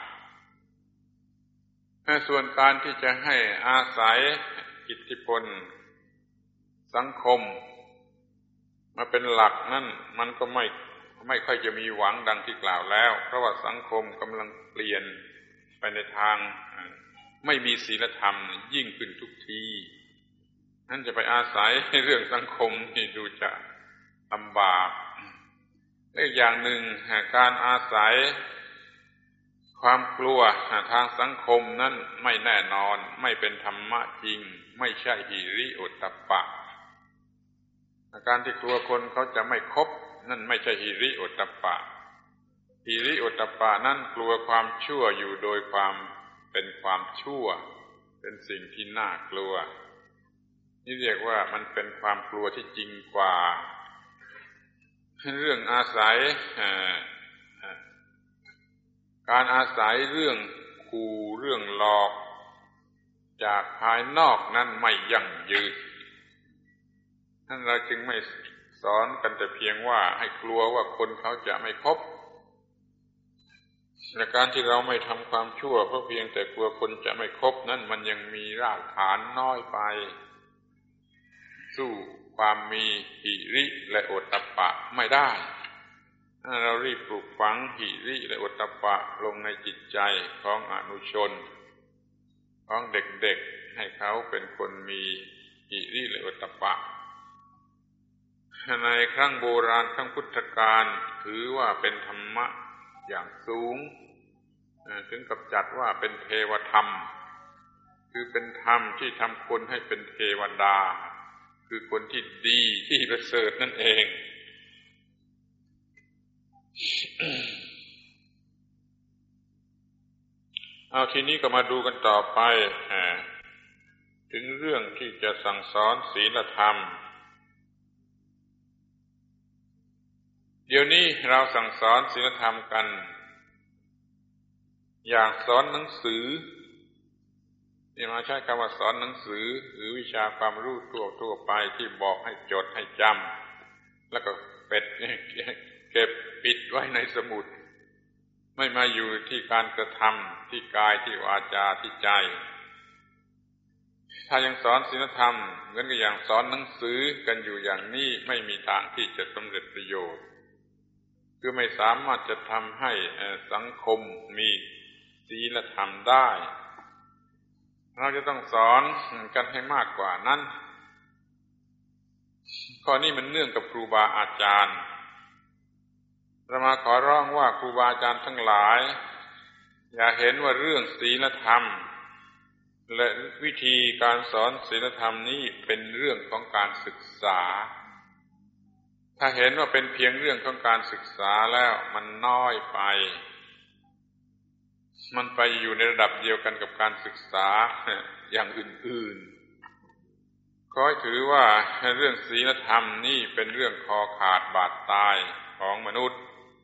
[SPEAKER 1] ส่วนการที่จะให้อาศัยอิทธิพลสังคมมาเป็นหลักนั่นมันก็ไม่ไม่ค่อยจะมีหวังดังที่กล่าวแล้วเพราะว่าสังคมกำลังเปลี่ยนไปในทางไม่มีศีลธรรมยิ่งขึ้นทุกทีนั่นจะไปอาศัยเรื่องสังคมนี่ดูจะลำบากและอีกอย่างหนึ่งการอาศัยความกลัวทางสังคมนั้นไม่แน่นอนไม่เป็นธรรมะจริงไม่ใช่หิริโอตตัปปะการที่กลัวคนเขาจะไม่คบนั่นไม่ใช่หิริโอตตัปปะหิริโอตตัปปะนั่นกลัวความชั่วอยู่โดยความเป็นความชั่วเป็นสิ่งที่น่ากลัวนี่เรียกว่ามันเป็นความกลัวที่จริงกว่าเรื่องอาศัยการอาศัยเรื่องขู่เรื่องหลอกจากภายนอกนั้นไม่ยั่งยืนนั่นเราจึงไม่สอนกันแต่เพียงว่าให้กลัวว่าคนเขาจะไม่คบและการที่เราไม่ทำความชั่วเพราะเพียงแต่กลัวคนจะไม่คบนั้นมันยังมีรากฐานน้อยไปสู้ความมีหิริและโอตตัปปะไม่ได้เรารีบปลูกฝังหิริและโอตตัปปะลงในจิตใจของอนุชนของเด็กๆให้เขาเป็นคนมีหิริและโอตตัปปะในครั้งโบราณครั้งพุทธกาลถือว่าเป็นธรรมะอย่างสูงถึงกับจัดว่าเป็นเทวธรรมคือเป็นธรรมที่ทำคนให้เป็นเทวดาคือคนที่ดีที่ประเสริฐนั่นเอง เอาทีนี้ก็มาดูกันต่อไปถึงเรื่องที่จะสั่งสอนศีลธรรมเดี๋ยวนี้เราสั่งสอนศีลธรรมกันอย่างสอนหนังสือนี่มาใช้คำว่าสอนหนังสือหรือวิชาความรู้ทั่วทั่วไปที่บอกให้จดให้จำแล้วก็เป็ดเก็บปิดไว้ในสมุดไม่มาอยู่ที่การกระทำที่กายที่วาจาที่ใจถ้ายังสอนศีลธรรมเหมือนกับอย่างสอนหนังสือกันอยู่อย่างนี้ไม่มีทางที่จะสำเร็จประโยชน์คือไม่สามารถจะทำให้สังคมมีศีลธรรมได้เราจะต้องสอนกันให้มากกว่านั้นข้อนี้มันเนื่องกับครูบาอาจารย์เรามาขอร้องว่าครูบาอาจารย์ทั้งหลายอย่าเห็นว่าเรื่องศีลธรรมและวิธีการสอนศีลธรรมนี้เป็นเรื่องของการศึกษาถ้าเห็นว่าเป็นเพียงเรื่องของการศึกษาแล้วมันน้อยไปมันไปอยู่ในระดับเดียวกันกับการศึกษาอย่างอื่นๆขอให้ถือว่าเรื่องศีลธรรมนี่เป็นเรื่องคอขาดบาดตายของมนุษย์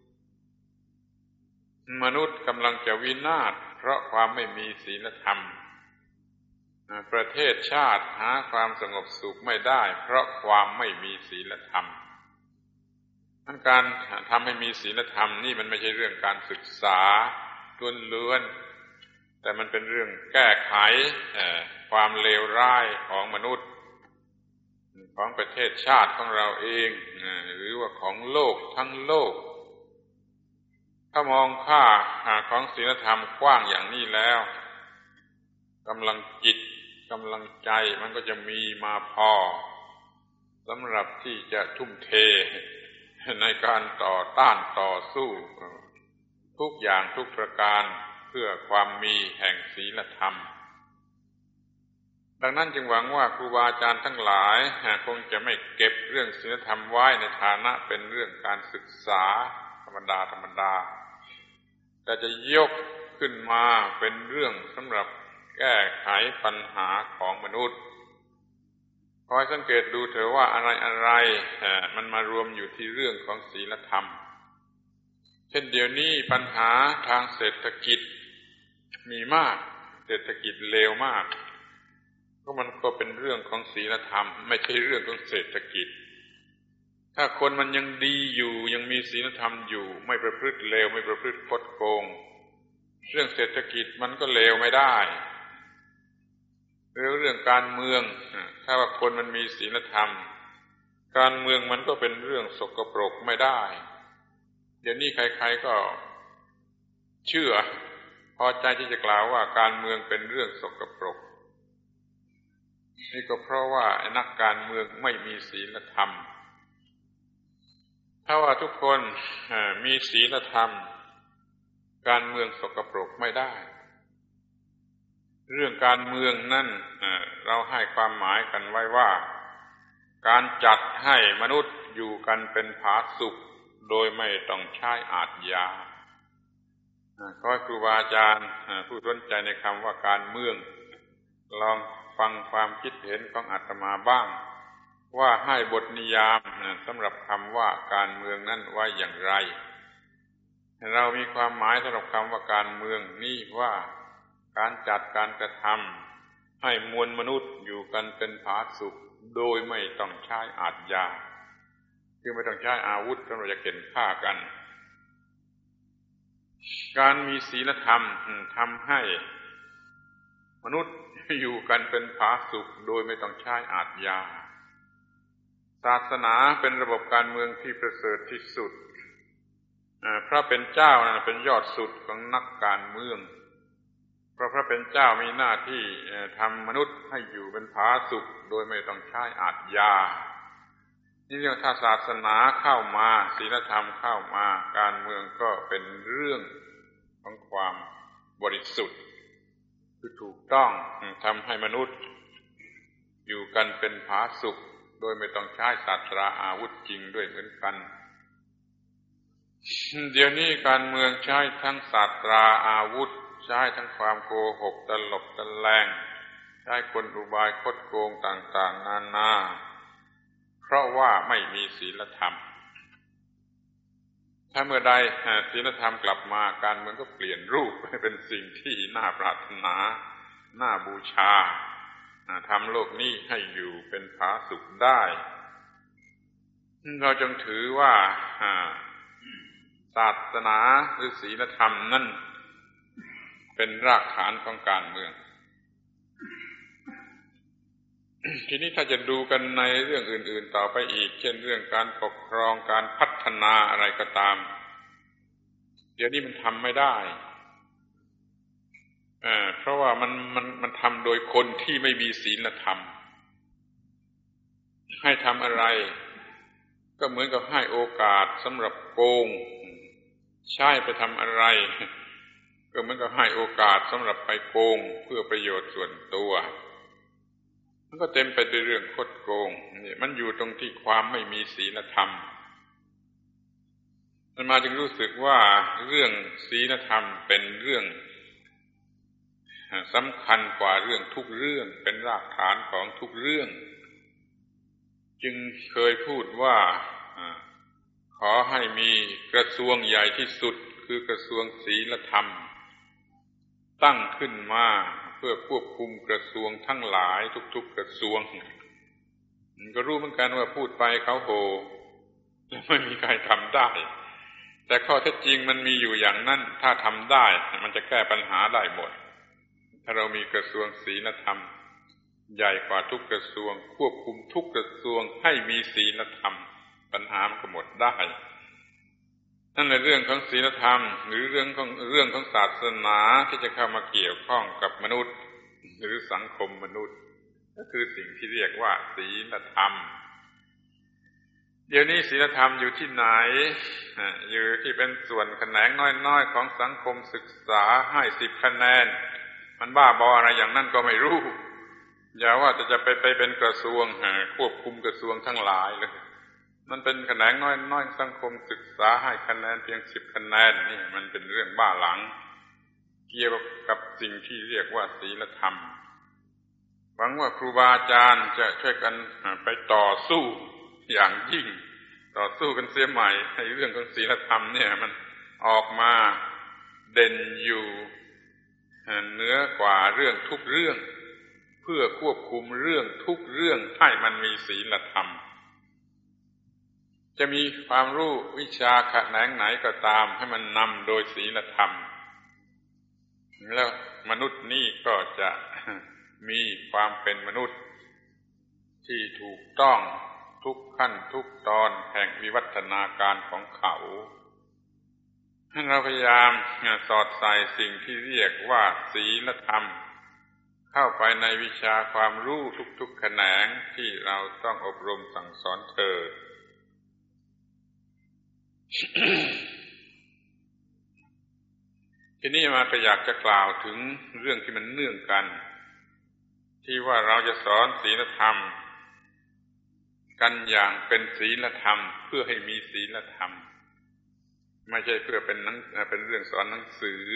[SPEAKER 1] มนุษย์กำลังจะวินาศเพราะความไม่มีศีลธรรมประเทศชาติหาความสงบสุขไม่ได้เพราะความไม่มีศีลธรรมการทำให้มีศีลธรรมนี่มันไม่ใช่เรื่องการศึกษาล้วนๆแต่มันเป็นเรื่องแก้ไขความเลวร้ายของมนุษย์ของประเทศชาติของเราเองหรือว่าของโลกทั้งโลกถ้ามองค่าของศีลธรรมกว้างอย่างนี้แล้วกำลังจิตกำลังใจมันก็จะมีมาพอสำหรับที่จะทุ่มเทในการต่อต้านต่อสู้ทุกอย่างทุกประการเพื่อความมีแห่งศีลธรรมดังนั้นจึงหวังว่าครูบาอาจารย์ทั้งหลายคงจะไม่เก็บเรื่องศีลธรรมไว้ในฐานะเป็นเรื่องการศึกษาธรรมดาธรรมดาแต่จะยกขึ้นมาเป็นเรื่องสำหรับแก้ไขปัญหาของมนุษย์คอยสังเกตดูเถอะว่าอะไรอะไรมันมารวมอยู่ที่เรื่องของศีลธรรมเช่นเดี๋ยวนี้ปัญหาทางเศรษฐกิจมีมากเศรษฐกิจเลวมากก็มันก็เป็นเรื่องของศีลธรรมไม่ใช่เรื่องของเศรษฐกิจถ้าคนมันยังดีอยู่ยังมีศีลธรรมอยู่ไม่ประพฤติเลวไม่ประพฤติคดโกงเรื่องเศรษฐกิจมันก็เลวไม่ได้หรือเรื่องการเมืองถ้าว่าคนมันมีศีลธรรมการเมืองมันก็เป็นเรื่องสกปรกไม่ได้เดี๋ยวนี้ใครๆก็เชื่อพอใจที่จะกล่าวว่าการเมืองเป็นเรื่องสกปรกนี่ก็เพราะว่านักการเมืองไม่มีศีลธรรมถ้าว่าทุกคนมีศีลธรรมการเมืองสกปรกไม่ได้เรื่องการเมืองนั่นเราให้ความหมายกันไว้ว่าการจัดให้มนุษย์อยู่กันเป็นผาสุกโดยไม่ต้องใช้อาชญาขอให้ครูบาอาจารย์ผู้สนใจในคำว่าการเมืองลองฟังความคิดเห็นของอาตมาบ้างว่าให้บทนิยามสำหรับคำว่าการเมืองนั้นไว้อย่างไรเรามีความหมายสำหรับคำว่าการเมืองนี่ว่าการจัดการกระทำให้มวลมนุษย์อยู่กันเป็นผาสุกโดยไม่ต้องใช้อาชญาคือไม่ต้องใช้อาวุธสำหรับจะเข็นฆ่ากันการมีศีลธรรมทำให้มนุษย์อยู่กันเป็นผาสุกโดยไม่ต้องใช้อาชญาศาสนาเป็นระบบการเมืองที่ประเสริฐที่สุดพระเป็นเจ้านะเป็นยอดสุดของนักการเมืองเพราะพระเป็นเจ้ามีหน้าที่ทำมนุษย์ให้อยู่เป็นผาสุกโดยไม่ต้องใช้อาชญานี่เรื่องถ้าศาสนาเข้ามาศีลธรรมเข้ามาการเมืองก็เป็นเรื่องของความบริสุทธิ์คือถูกต้องทำให้มนุษย์อยู่กันเป็นผาสุกโดยไม่ต้องใช้ศาสตราอาวุธจริงด้วยเหมือนกันเดี๋ยวนี้การเมืองใช้ทั้งศาสตราอาวุธใช้ทั้งความโกหกตลบตะแลงใช้กลอุบายคดโกงต่างๆนานาเพราะว่าไม่มีศีลธรรมถ้าเมื่อใดศีลธรรมกลับมาการเมืองก็เปลี่ยนรูปให้เป็นสิ่งที่น่าปรารถนาน่าบูชาทำโลกนี้ให้อยู่เป็นผาสุกได้เราจงถือว่าศาสนาหรือศีลธรรมนั่นเป็นรากฐานของการเมืองทีนี้ถ้าจะดูกันในเรื่องอื่นๆต่อไปอีกเช่นเรื่องการปกครองการพัฒนาอะไรก็ตามเดี๋ยวนี้มันทำไม่ได้เอ่อเพราะว่ามันมันมันทำโดยคนที่ไม่มีศีลธรรมให้ทำอะไรก็เหมือนกับให้โอกาสสำหรับโกงใช้ไปทำอะไรก็เหมือนกับให้โอกาสสำหรับไปโกงเพื่อประโยชน์ส่วนตัวมันก็เต็มไปด้วยเรื่องคดโกงนี่มันอยู่ตรงที่ความไม่มีศีลธรรมมันมาจึงรู้สึกว่าเรื่องศีลธรรมเป็นเรื่องสำคัญกว่าเรื่องทุกเรื่องเป็นรากฐานของทุกเรื่องจึงเคยพูดว่าขอให้มีกระทรวงใหญ่ที่สุดคือกระทรวงศีลธรรมตั้งขึ้นมาเพื่อควบคุมกระทรวงทั้งหลายทุกๆกระทรวงมันก็รู้เหมือนกันว่าพูดไปเขาโหไม่มีใครทำได้แต่ข้อเท็จจริงมันมีอยู่อย่างนั้นถ้าทำได้มันจะแก้ปัญหาได้หมดถ้าเรามีกระทรวงศีลธรรมใหญ่กว่าทุกกระทรวงควบคุมทุกกระทรวงให้มีศีลธรรมปัญหามันก็หมดได้นั่นในเรื่องของศีลธรรมหรือเรื่องของเรื่องของศาสนาที่จะเข้ามาเกี่ยวข้องกับมนุษย์หรือสังคมมนุษย์ก็คือสิ่งที่เรียกว่าศีลธรรมเดี๋ยวนี้ศีลธรรมอยู่ที่ไหนอยู่ที่เป็นส่วนแขนงน้อยๆของสังคมศึกษาให้สิบคะแนนมันบ้าบออะไรอย่างนั้นก็ไม่รู้อย่าว่าจะจะไปไปเป็นกระทรวงควบคุมกระทรวงทั้งหลายเลยมันเป็นแขนงน้อยๆสังคมศึกษาให้คะแนนเพียงสิบคะแนนนี่มันเป็นเรื่องบ้าหลังเกี่ยวกับสิ่งที่เรียกว่าศีลธรรมหวังว่าครูบาอาจารย์จะช่วยกันไปต่อสู้อย่างยิ่งต่อสู้กันเสียใหม่ให้เรื่องของศีลธรรมเนี่ยมันออกมาเด่นอยู่เหนือกว่าเรื่องทุกเรื่องเพื่อควบคุมเรื่องทุกเรื่องให้มันมีศีลธรรมจะมีความรู้วิชาแขนงไหนก็ตามให้มันนำโดยศีลธรรมแล้วมนุษย์นี่ก็จะมีความเป็นมนุษย์ที่ถูกต้องทุกขั้นทุกตอนแห่งวิวัฒนาการของเขาให้เราพยายามสอดใส่สิ่งที่เรียกว่าศีลธรรมเข้าไปในวิชาความรู้ทุกๆแขนงที่เราต้องอบรมสั่งสอนเธอ ทีนี้มาก็อยากจะกล่าวถึงเรื่องที่มันเนื่องกันที่ว่าเราจะสอนศีลธรรมกันอย่างเป็นศีลธรรมเพื่อให้มีศีลธรรมไม่ใช่เพื่อเป็นหนังเป็นเรื่องสอนหนังสือ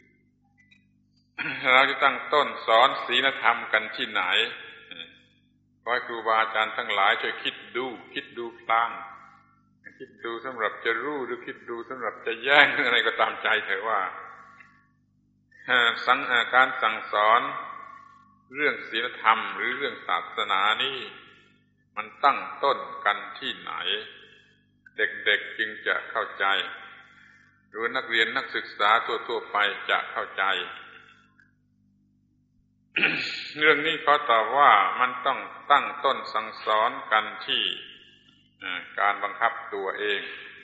[SPEAKER 1] เราจะตั้งต้นสอนศีลธรรมกันที่ไหนขอให้ครูบาอาจารย์ทั้งหลายช่วยคิดดูคิดดูพลางคิดดูสำหรับจะรู้หรือคิดดูสำหรับจะแย้งอะไรก็ตามใจเถอะว่าสังการสั่งสอนเรื่องศีลธรรมหรือเรื่องศาสนานี่มันตั้งต้นกันที่ไหนเด็กๆจึงจะเข้าใจหรือนักเรียนนักศึกษาทั่วๆไปจะเข้าใจ เรื่องนี้ขอตอบว่ามันต้องตั้งต้นสั่งสอนกันที่การบังคับตัวเอง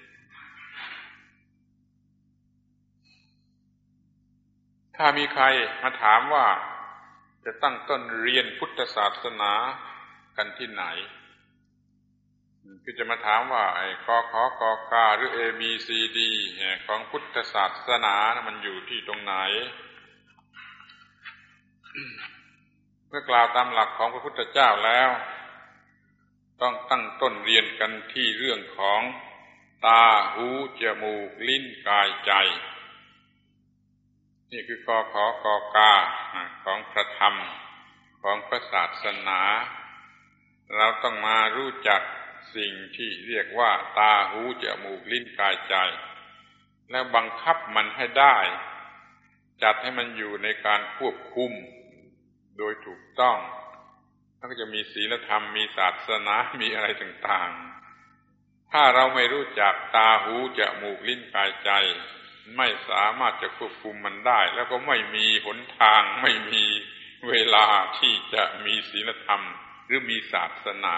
[SPEAKER 1] ถ้ามีใครมาถามว่าจะตั้งต้นเรียนพุทธศาสนากันที่ไหนคือจะมาถามว่าไอ้กขกกหรือ A B C D ของพุทธศาสนามันอยู่ที่ตรงไหนเมื่อกล่าวตามหลักของพระพุทธเจ้าแล้วต้องตั้งต้นเรียนกันที่เรื่องของตาหูจมูกลิ้นกายใจนี่คือกขกกของพระธรรมของพระศาสนาเราต้องมารู้จักสิ่งที่เรียกว่าตาหูจมูกลิ้นกายใจแล้วบังคับมันให้ได้จัดให้มันอยู่ในการควบคุมโดยถูกต้องแล้วก็จะมีศีลธรรมมีศาสนามีอะไรต่างๆถ้าเราไม่รู้จักตาหูจมูกลิ้นกายใจไม่สามารถจะควบคุมมันได้แล้วก็ไม่มีหนทางไม่มีเวลาที่จะมีศีลธรรมหรือมีศาสนา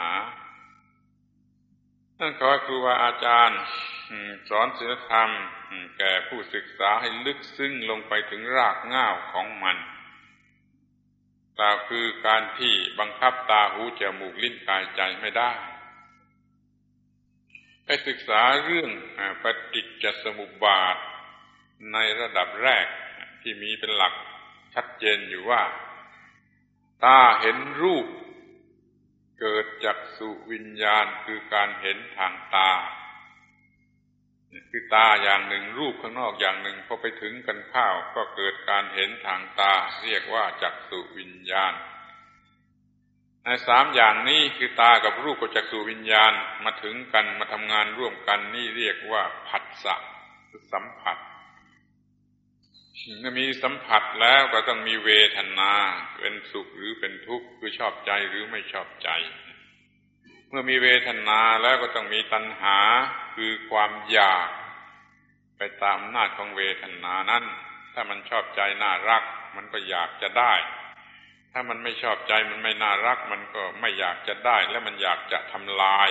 [SPEAKER 1] ท่านขอครูบาอาจารย์สอนศีลธรรมแก่ผู้ศึกษาให้ลึกซึ้งลงไปถึงรากเหง้าของมันกล่าวคือการที่บังคับตาหูจมูกลิ้นกายใจไม่ได้ให้ศึกษาเรื่องปฏิจจสมุปบาทในระดับแรกที่มีเป็นหลักชัดเจนอยู่ว่าตาเห็นรูปเกิดจักษุวิญญาณคือการเห็นทางตาคือตาอย่างหนึ่งรูปข้างนอกอย่างหนึ่งพอไปถึงกันเข้าก็เกิดการเห็นทางตาเรียกว่าจักษุวิญญาณในสามอย่างนี้คือตากับรูปกับจักษุวิญญาณมาถึงกันมาทำงานร่วมกันนี่เรียกว่าผัสสะคือสัมผัสเมื่อมีสัมผัสแล้วก็ต้องมีเวทนาเป็นสุขหรือเป็นทุกข์คือชอบใจหรือไม่ชอบใจเมื่อมีเวทนาแล้วก็ต้องมีตัณหาคือความอยากไปตามอำนาจของเวทนานั้นถ้ามันชอบใจน่ารักมันก็อยากจะได้ถถ้ามันไม่ชอบใจมันไม่น่ารักมันก็ไม่อยากจะได้และมันอยากจะทำลาย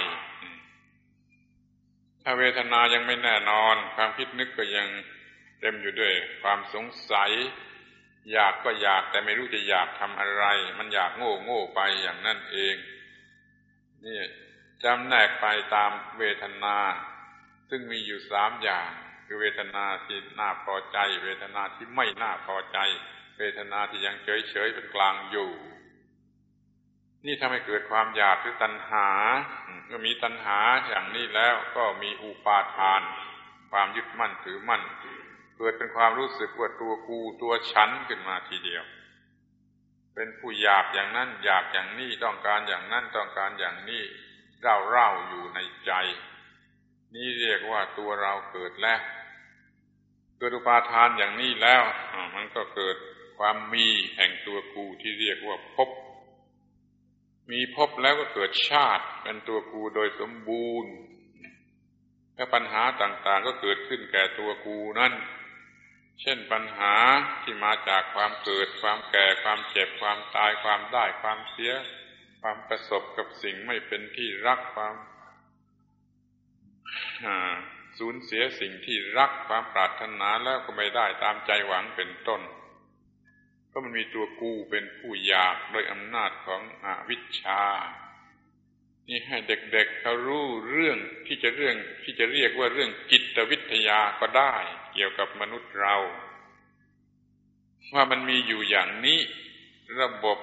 [SPEAKER 1] ถ้าเวทนายังไม่แน่นอนความคิดนึกก็ยังเต็มอยู่ด้วยความสงสัยอยากก็อยากแต่ไม่รู้จะอยากทำอะไรมันอยากโง่โง่ไปอย่างนั่นเองนี่จำแนกไปตามเวทนาซึ่งมีอยู่สามอย่างคือเวทนาที่น่าพอใจเวทนาที่ไม่น่าพอใจเวทนาที่ยังเฉยๆเป็นกลางอยู่นี่ทำให้เกิดความอยากหรือตัณหาเมื่อมีตัณหาอย่างนี้แล้วก็มีอุปาทานความยึดมั่นถือมั่นเกิดเป็นความรู้สึกว่าตัวกูตัวฉันขึ้นมาทีเดียวเป็นผู้อยากอย่างนั้นอยากอย่างนี้ต้องการอย่างนั้นต้องการอย่างนี้เร่าๆอยู่ในใจนี่เรียกว่าตัวเราเกิดแล้วเกิดอุปาทานอย่างนี้แล้วมันก็เกิดความมีแห่งตัวกูที่เรียกว่าภพมีภพแล้วก็เกิดชาติเป็นตัวกูโดยสมบูรณ์และปัญหาต่างๆก็เกิดขึ้นแก่ตัวกูนั่นเช่นปัญหาที่มาจากความเกิดความแก่ความเจ็บความตายความได้ความเสียความประสบกับสิ่งไม่เป็นที่รักความสูญเสียสิ่งที่รักความปรารถนาแล้วก็ไม่ได้ตามใจหวังเป็นต้นก็มันมีตัวกูเป็นผู้อยากโดยอำนาจของอวิชชานี่ให้เด็กๆ เ, เขารู้เรื่องที่จะเรื่องที่จะเรียกว่าเรื่องจิตวิทยาก็ได้เกี่ยวกับมนุษย์เราว่ามันมีอยู่อย่างนี้ระบบ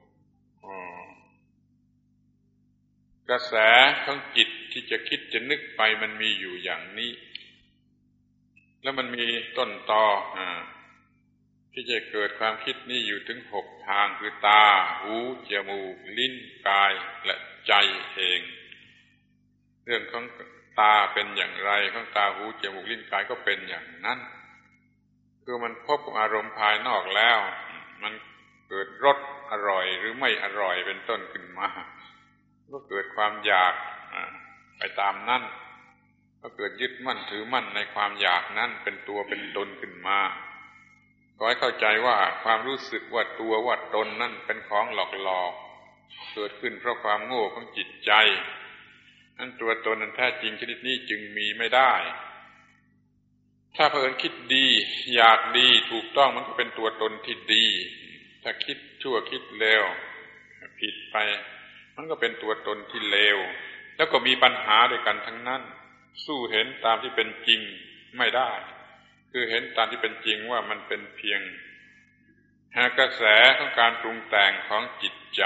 [SPEAKER 1] กระแสของจิตที่จะคิดจะนึกไปมันมีอยู่อย่างนี้แล้วมันมีต้นตอที่จะเกิดความคิดนี้อยู่ถึงหกทางคือตาหูจมูกลิ้นกายและใจเองเรื่องของตาเป็นอย่างไรของตาหูจมูกลิ้นกายก็เป็นอย่างนั้นคือมันพบกับอารมณ์ภายนอกแล้วมันเกิดรสอร่อยหรือไม่อร่อยเป็นต้นขึ้นมาก็เกิดความอยากไปตามนั้นก็เกิดยึดมั่นถือมั่นในความอยากนั้นเป็นตัวเป็นตนขึ้นมาขอให้เข้าใจว่าความรู้สึกว่าตัวว่าตนนั่นเป็นของหลอกๆเกิดขึ้นเพราะความโง่ของจิตใจนั้นตัวตนนั้นแท้จริงชนิดนี้จึงมีไม่ได้ถ้าเพิ่นคิดดีอยากดีถูกต้องมันก็เป็นตัวตนที่ดีถ้าคิดชั่วคิดเลวผิดไปมันก็เป็นตัวตนที่เลวแล้วก็มีปัญหาด้วยกันทั้งนั้นสู้เห็นตามที่เป็นจริงไม่ได้คือเห็นตามที่เป็นจริงว่ามันเป็นเพียงกระแสของการปรุงแต่งของจิตใจ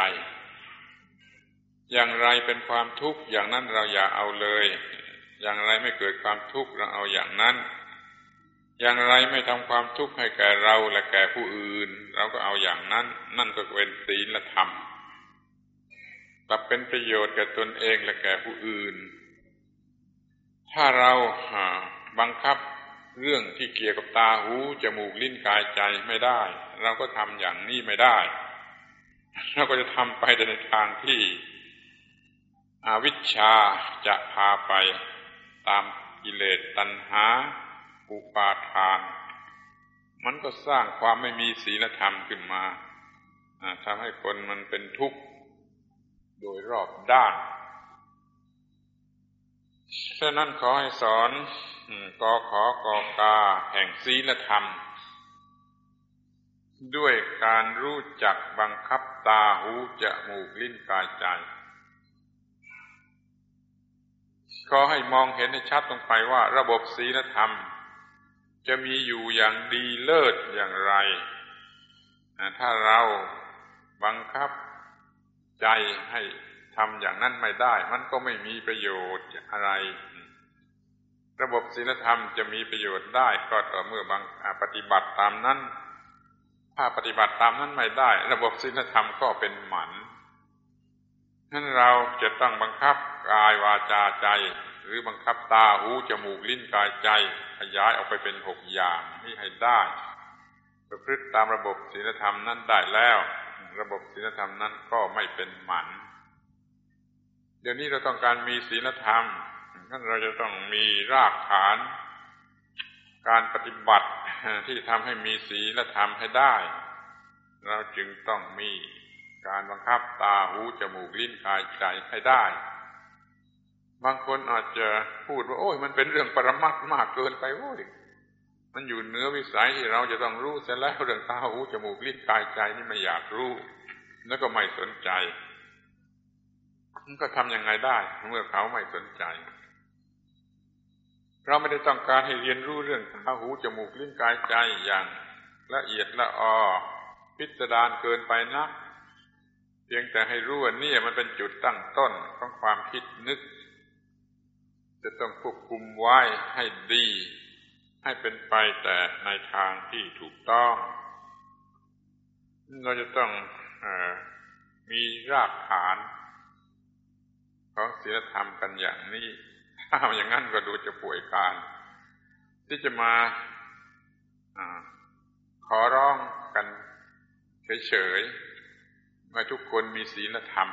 [SPEAKER 1] อย่างไรเป็นความทุกข์อย่างนั้นเราอย่าเอาเลยอย่างไรไม่เกิดความทุกข์เราเอาอย่างนั้นอย่างไรไม่ทำความทุกข์ให้แก่เราและแก่ผู้อื่นเราก็เอาอย่างนั้นนั่นก็เป็นศีลธรรมแต่เป็นประโยชน์แก่ตนเองและแก่ผู้อื่นถ้าเราบังคับเรื่องที่เกี่ยวกับตาหูจมูกลิ้นกายใจไม่ได้เราก็ทำอย่างนี้ไม่ได้เราก็จะทำไปในทางที่อวิชชาจะพาไปตามกิเลสตัณหาอุปาทานมันก็สร้างความไม่มีศีลธรรมขึ้นมาทำให้คนมันเป็นทุกข์โดยรอบด้านฉะนั้นขอให้สอนกอขอกอกาแห่งศีลธรรมด้วยการรู้จักบังคับตาหูจมูกลิ้นกายใจขอให้มองเห็นให้ชัดลงไปว่าระบบศีลธรรมจะมีอยู่อย่างดีเลิศอย่างไรถ้าเราบังคับใจให้ทำอย่างนั้นไม่ได้มันก็ไม่มีประโยชน์อะไรระบบศีลธรรมจะมีประโยชน์ได้ก็ต่อเมื่อบางปฏิบัติตามนั้นถ้าปฏิบัติตามนั้นไม่ได้ระบบศีลธรรมก็เป็นหมันนั้นเราจะต้องบังคับกายวาจาใจหรือบังคับตาหูจมูกลิ้นกายใจขยายออกไปเป็นหกอย่างนี้ให้ได้ประพฤติตามระบบศีลธรรมนั้นได้แล้วระบบศีลธรรมนั้นก็ไม่เป็นหมันเดี๋ยวนี้เราต้องการมีศีลธรรมนั้นเราจะต้องมีรากฐานการปฏิบัติที่ทำให้มีศีลธรรมให้ได้เราจึงต้องมีการบังคับตาหูจมูกลิ้นกายใจให้ได้บางคนอาจจะพูดว่าโอ้ยมันเป็นเรื่องปรมัตถ์มากเกินไปโอ้ยมันอยู่เหนือวิสัยที่เราจะต้องรู้เสียแล้วเรื่องตาหูจมูกลิ้นกายใจนี่ไม่อยากรู้แล้วก็ไม่สนใจมันก็ทำยังไงได้เมื่อเขาไม่สนใจเราไม่ได้ต้องการให้เรียนรู้เรื่องตาหูจมูกลิ้นกายใจอย่างละเอียดละออพิสดารเกินไปนักเพียงแต่ให้รู้ว่านี่มันเป็นจุดตั้งต้นของความคิดนึกจะต้องควบคุมไว้ให้ดีให้เป็นไปแต่ในทางที่ถูกต้องเราจะต้องเอ่อมีรากฐานของศีลธรรมกันอย่างนี้ถ้าอย่างนั้นก็ดูจะป่วยการที่จะมาอ่าขอร้องกันเฉยๆว่าทุกคนมีศีลธรรม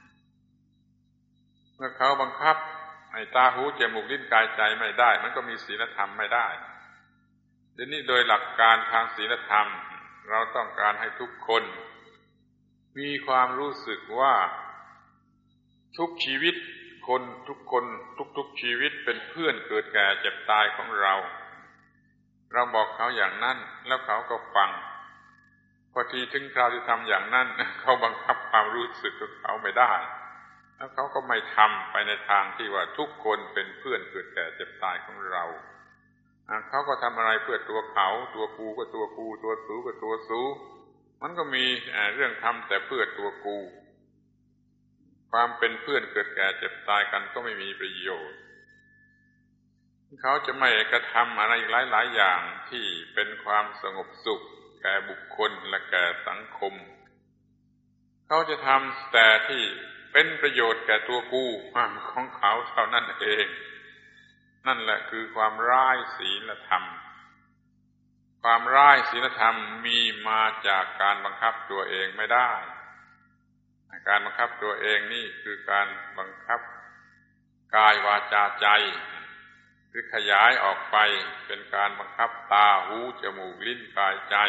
[SPEAKER 1] เมื่อเขาบังคับให้ตาหูจมูกลิ้นกายใจไม่ได้มันก็มีศีลธรรมไม่ได้เดี๋ยวนี้โดยหลักการทางศีลธรรมเราต้องการให้ทุกคนมีความรู้สึกว่าทุกชีวิตคนทุกคนทุกๆชีวิตเป็นเพื่อนเกิดแก่เจ็บตายของเราเราบอกเขาอย่างนั้นแล้วเขาก็ฟังพอทีถึงคราวที่ทำอย่างนั้นเขาบังคับความรู้สึกของเขาไม่ได้แล้วเขาก็ไม่ทำไปในทางที่ว่าทุกคนเป็นเพื่อนเกิดแก่เจ็บตายของเราเขาก็ทำอะไรเพื่อตัวเขาตัวกูก็ตัวกูตัวสูก็ตัวสูมันก็มีเรื่องทำแต่เพื่อตัวกูความเป็นเพื่อนเกิดแก่เจ็บตายกันก็ไม่มีประโยชน์เขาจะไม่กระทำอะไรอีกหลายๆอย่างที่เป็นความสงบสุขแก่บุคคลและแก่สังคมเขาจะทำแต่ที่เป็นประโยชน์แก่ตัวกูของเขาเท่านั้นเองนั่นแหละคือความร้ายศีลธรรมความร้ายศีลธรรมมีมาจากการบังคับตัวเองไม่ได้การบังคับตัวเองนี่คือการบังคับกายวาจาใจคือขยายออกไปเป็นการบังคับตาหูจมูกลิ้นกายใจ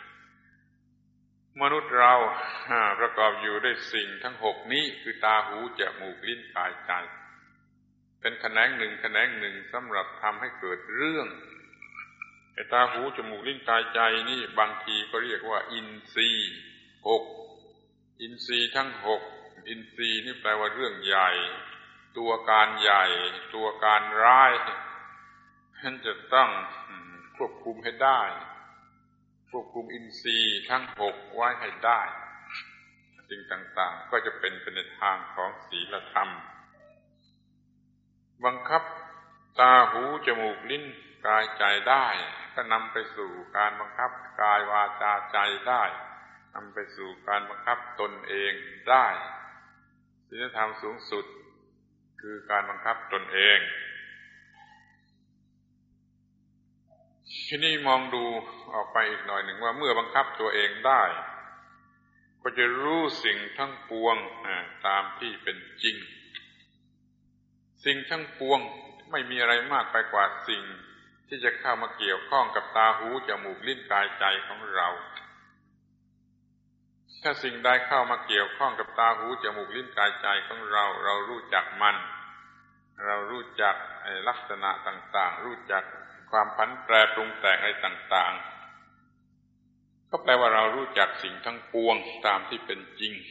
[SPEAKER 1] มนุษย์เราประกอบอยู่ด้วยสิ่งทั้งหกนี้คือตาหูจมูกลิ้นกายใจเป็นแขนงหนึ่งแขนงหนึ่งสำหรับทำให้เกิดเรื่องไอ้ตาหูจมูกลิ้นกายใจนี่บางทีก็เรียกว่าอินทรีย์หกอินทรีย์ทั้งหกอินทรีย์นี่แปลว่าเรื่องใหญ่ตัวการใหญ่ตัวการร้ายท่านจะต้องควบคุมให้ได้ควบคุมอินทรีย์ทั้งหกไว้ให้ได้สิ่งต่างๆก็จะเป็นไปในทางของศีลธรรมบังคับตาหูจมูกลิ้นกายใจได้ก็นำไปสู่การบังคับกายวาจาใจได้นำไปสู่การบังคับตนเองได้ศีลธรรมสูงสุดคือการบังคับตนเองที่นี่มองดูออกไปอีกหน่อยหนึ่งว่าเมื่อบังคับตัวเองได้ก็จะรู้สิ่งทั้งปวงตามที่เป็นจริงสิ่งทั้งปวงไม่มีอะไรมากไปกว่าสิ่งที่จะเข้ามาเกี่ยวข้องกับตาหูจมูกลิ้นกายใจของเราถ้าสิ่งใดเข้ามาเกี่ยวข้องกับตาหูจมูกลิ้นกายใจของเราเรารู้จักมันเรารู้จักลักษณะต่างๆรู้จักความผันแปรปรุงแต่งอะไรต่างๆก็แปลว่าเรารู้จักสิ่งทั้งปวงตามที่เป็นจริง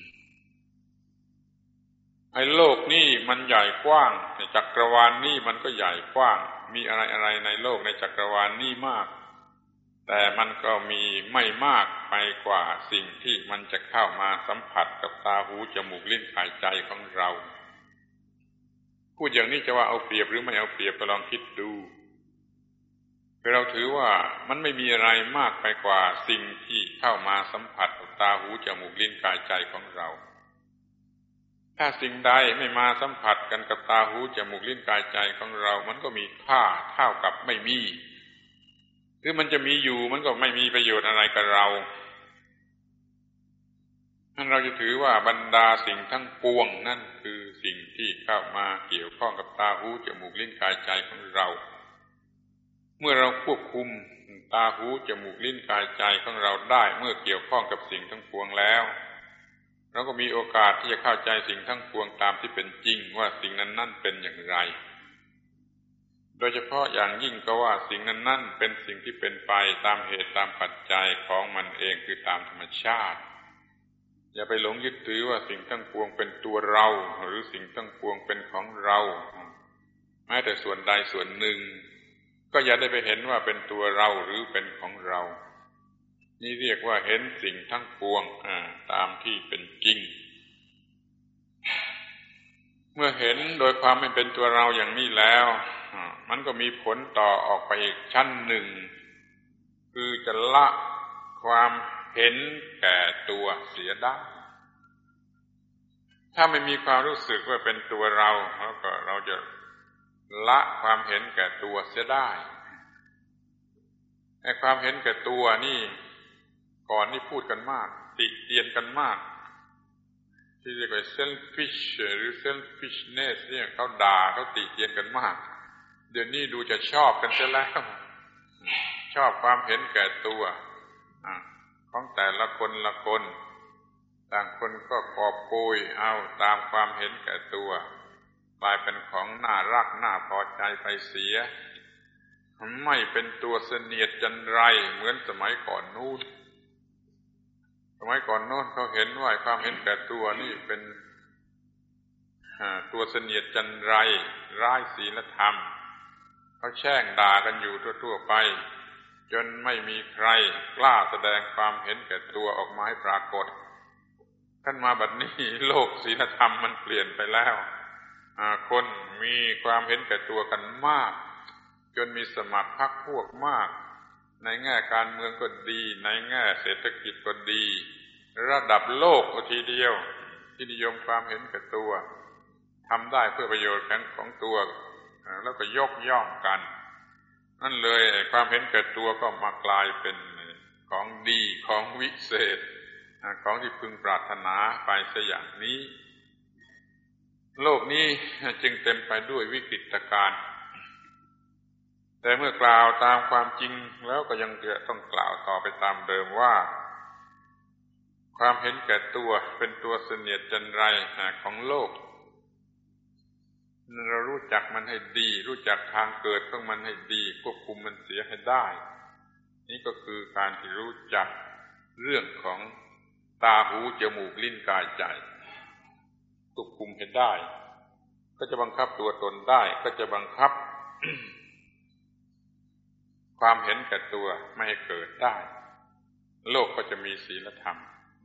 [SPEAKER 1] ไอ้โลกนี่มันใหญ่กว้างจักรวาลนี่มันก็ใหญ่กว้างมีอะไรๆในโลกในจักรวาลนี่มากแต่มันก็มีไม่มากไปกว่าสิ่งที่มันจะเข้ามาสัมผัสกับตาหูจมูกลิ้นกายใจของเราพูดอย่างนี้จะว่าเอาเปรียบหรือไม่เอาเปรียบก็ลองคิดดูคือเราถือว่ามันไม่มีอะไรมากไปกว่าสิ่งที่เข้ามาสัมผัสกับตาหูจมูกลิ้นกายใจของเราถ้าสิ่งใดไม่มาสัมผัสกันกับตาหูจมูกลิ้นกายใจของเรามันก็มีค่าเท่ากับไม่มีหรือมันจะมีอยู่มันก็ไม่มีประโยชน์อะไรกับเรานั่นเราจะถือว่าบรรดาสิ่งทั้งปวงนั่นคือสิ่งที่เข้ามาเกี่ยวข้องกับตาหูจมูกลิ้นกายใจของเราเมื่อเราควบคุมตาหูจมูกลิ้นกายใจของเราได้เมื่อเกี่ยวข้องกับสิ่งทั้งปวงแล้วเราก็มีโอกาสที่จะเข้าใจสิ่งทั้งปวงตามที่เป็นจริงว่าสิ่งนั้นๆเป็นอย่างไรโดยเฉพาะอย่างยิ่งก็ว่าสิ่งนั้นๆเป็นสิ่งที่เป็นไปตามเหตุตามปัจจัยของมันเองคือตามธรรมชาติอย่าไปหลงยึดถือว่าสิ่งทั้งปวงเป็นตัวเราหรือสิ่งทั้งปวงเป็นของเราแม้แต่ส่วนใดส่วนหนึ่งก็อย่าได้ไปเห็นว่าเป็นตัวเราหรือเป็นของเรานี่เรียกว่าเห็นสิ่งทั้งปวงตามที่เป็นจริงเมื่อเห็นโดยความไม่เป็นตัวเราอย่างนี้แล้วมันก็มีผลต่อออกไปอีกชั้นหนึ่งคือจะละความเห็นแก่ตัวเสียได้ถ้าไม่มีความรู้สึกว่าเป็นตัวเราแล้วก็เราจะละความเห็นแก่ตัวเสียได้ไอ้ความเห็นแก่ตัวนี่ก่อนนี่พูดกันมากติเตียนกันมากที่เรียกว่า selfish หรือ selfishness เนี่ยเขาด่าเขาติเตียนกันมากเดี๋ยวนี้ดูจะชอบกันซะแล้วชอบความเห็นแก่ตัวของแต่ละคนละคนต่างคนก็กอบโกยเอาตามความเห็นแก่ตัวกลายเป็นของน่ารักน่าพอใจไปเสียไม่เป็นตัวเสนียดจันไรเหมือนสมัยก่อนนู้นสมัยก่อนโน้นเขาเห็นว่าความเห็นแก่ตัวนี่เป็นตัวเสนียดจันไรร้ายศีลธรรมเขาแช่งด่ากันอยู่ทั่วๆไปจนไม่มีใครกล้าแสดงความเห็นแก่ตัวออกมาให้ปรากฏขึ้นมาบัดนี้โลกศีลธรรมมันเปลี่ยนไปแล้วคนมีความเห็นแก่ตัวกันมากจนมีสมัครพรรคพวกมากในแง่การเมืองก็ดีในแง่เศรษฐกิจก็ดีระดับโลกทีเดียวที่นิยมความเห็นแก่ตัวทำได้เพื่อประโยชน์ของตัวแล้วก็ยกย่องกันนั่นเลยความเห็นแก่ตัวก็มากลายเป็นของดีของวิเศษของที่พึงปรารถนาไปซะอย่างนี้โลกนี้จึงเต็มไปด้วยวิกฤตการณ์แต่เมื่อกล่าวตามความจริงแล้วก็ยังจะต้องกล่าวต่อไปตามเดิมว่าความเห็นแก่ตัวเป็นตัวเสนียดจันไรของโลกเรารู้จักมันให้ดีรู้จักทางเกิดของมันให้ดีควบคุมมันเสียให้ได้นี่ก็คือการที่รู้จักเรื่องของตาหูจมูกลิ้นกายใจควบคุมให้ได้ก็จะบังคับตัวตนได้ก็จะบังคับ ความเห็นแก่ตัวไม่ให้เกิดได้โลกก็จะมีศีลธรรม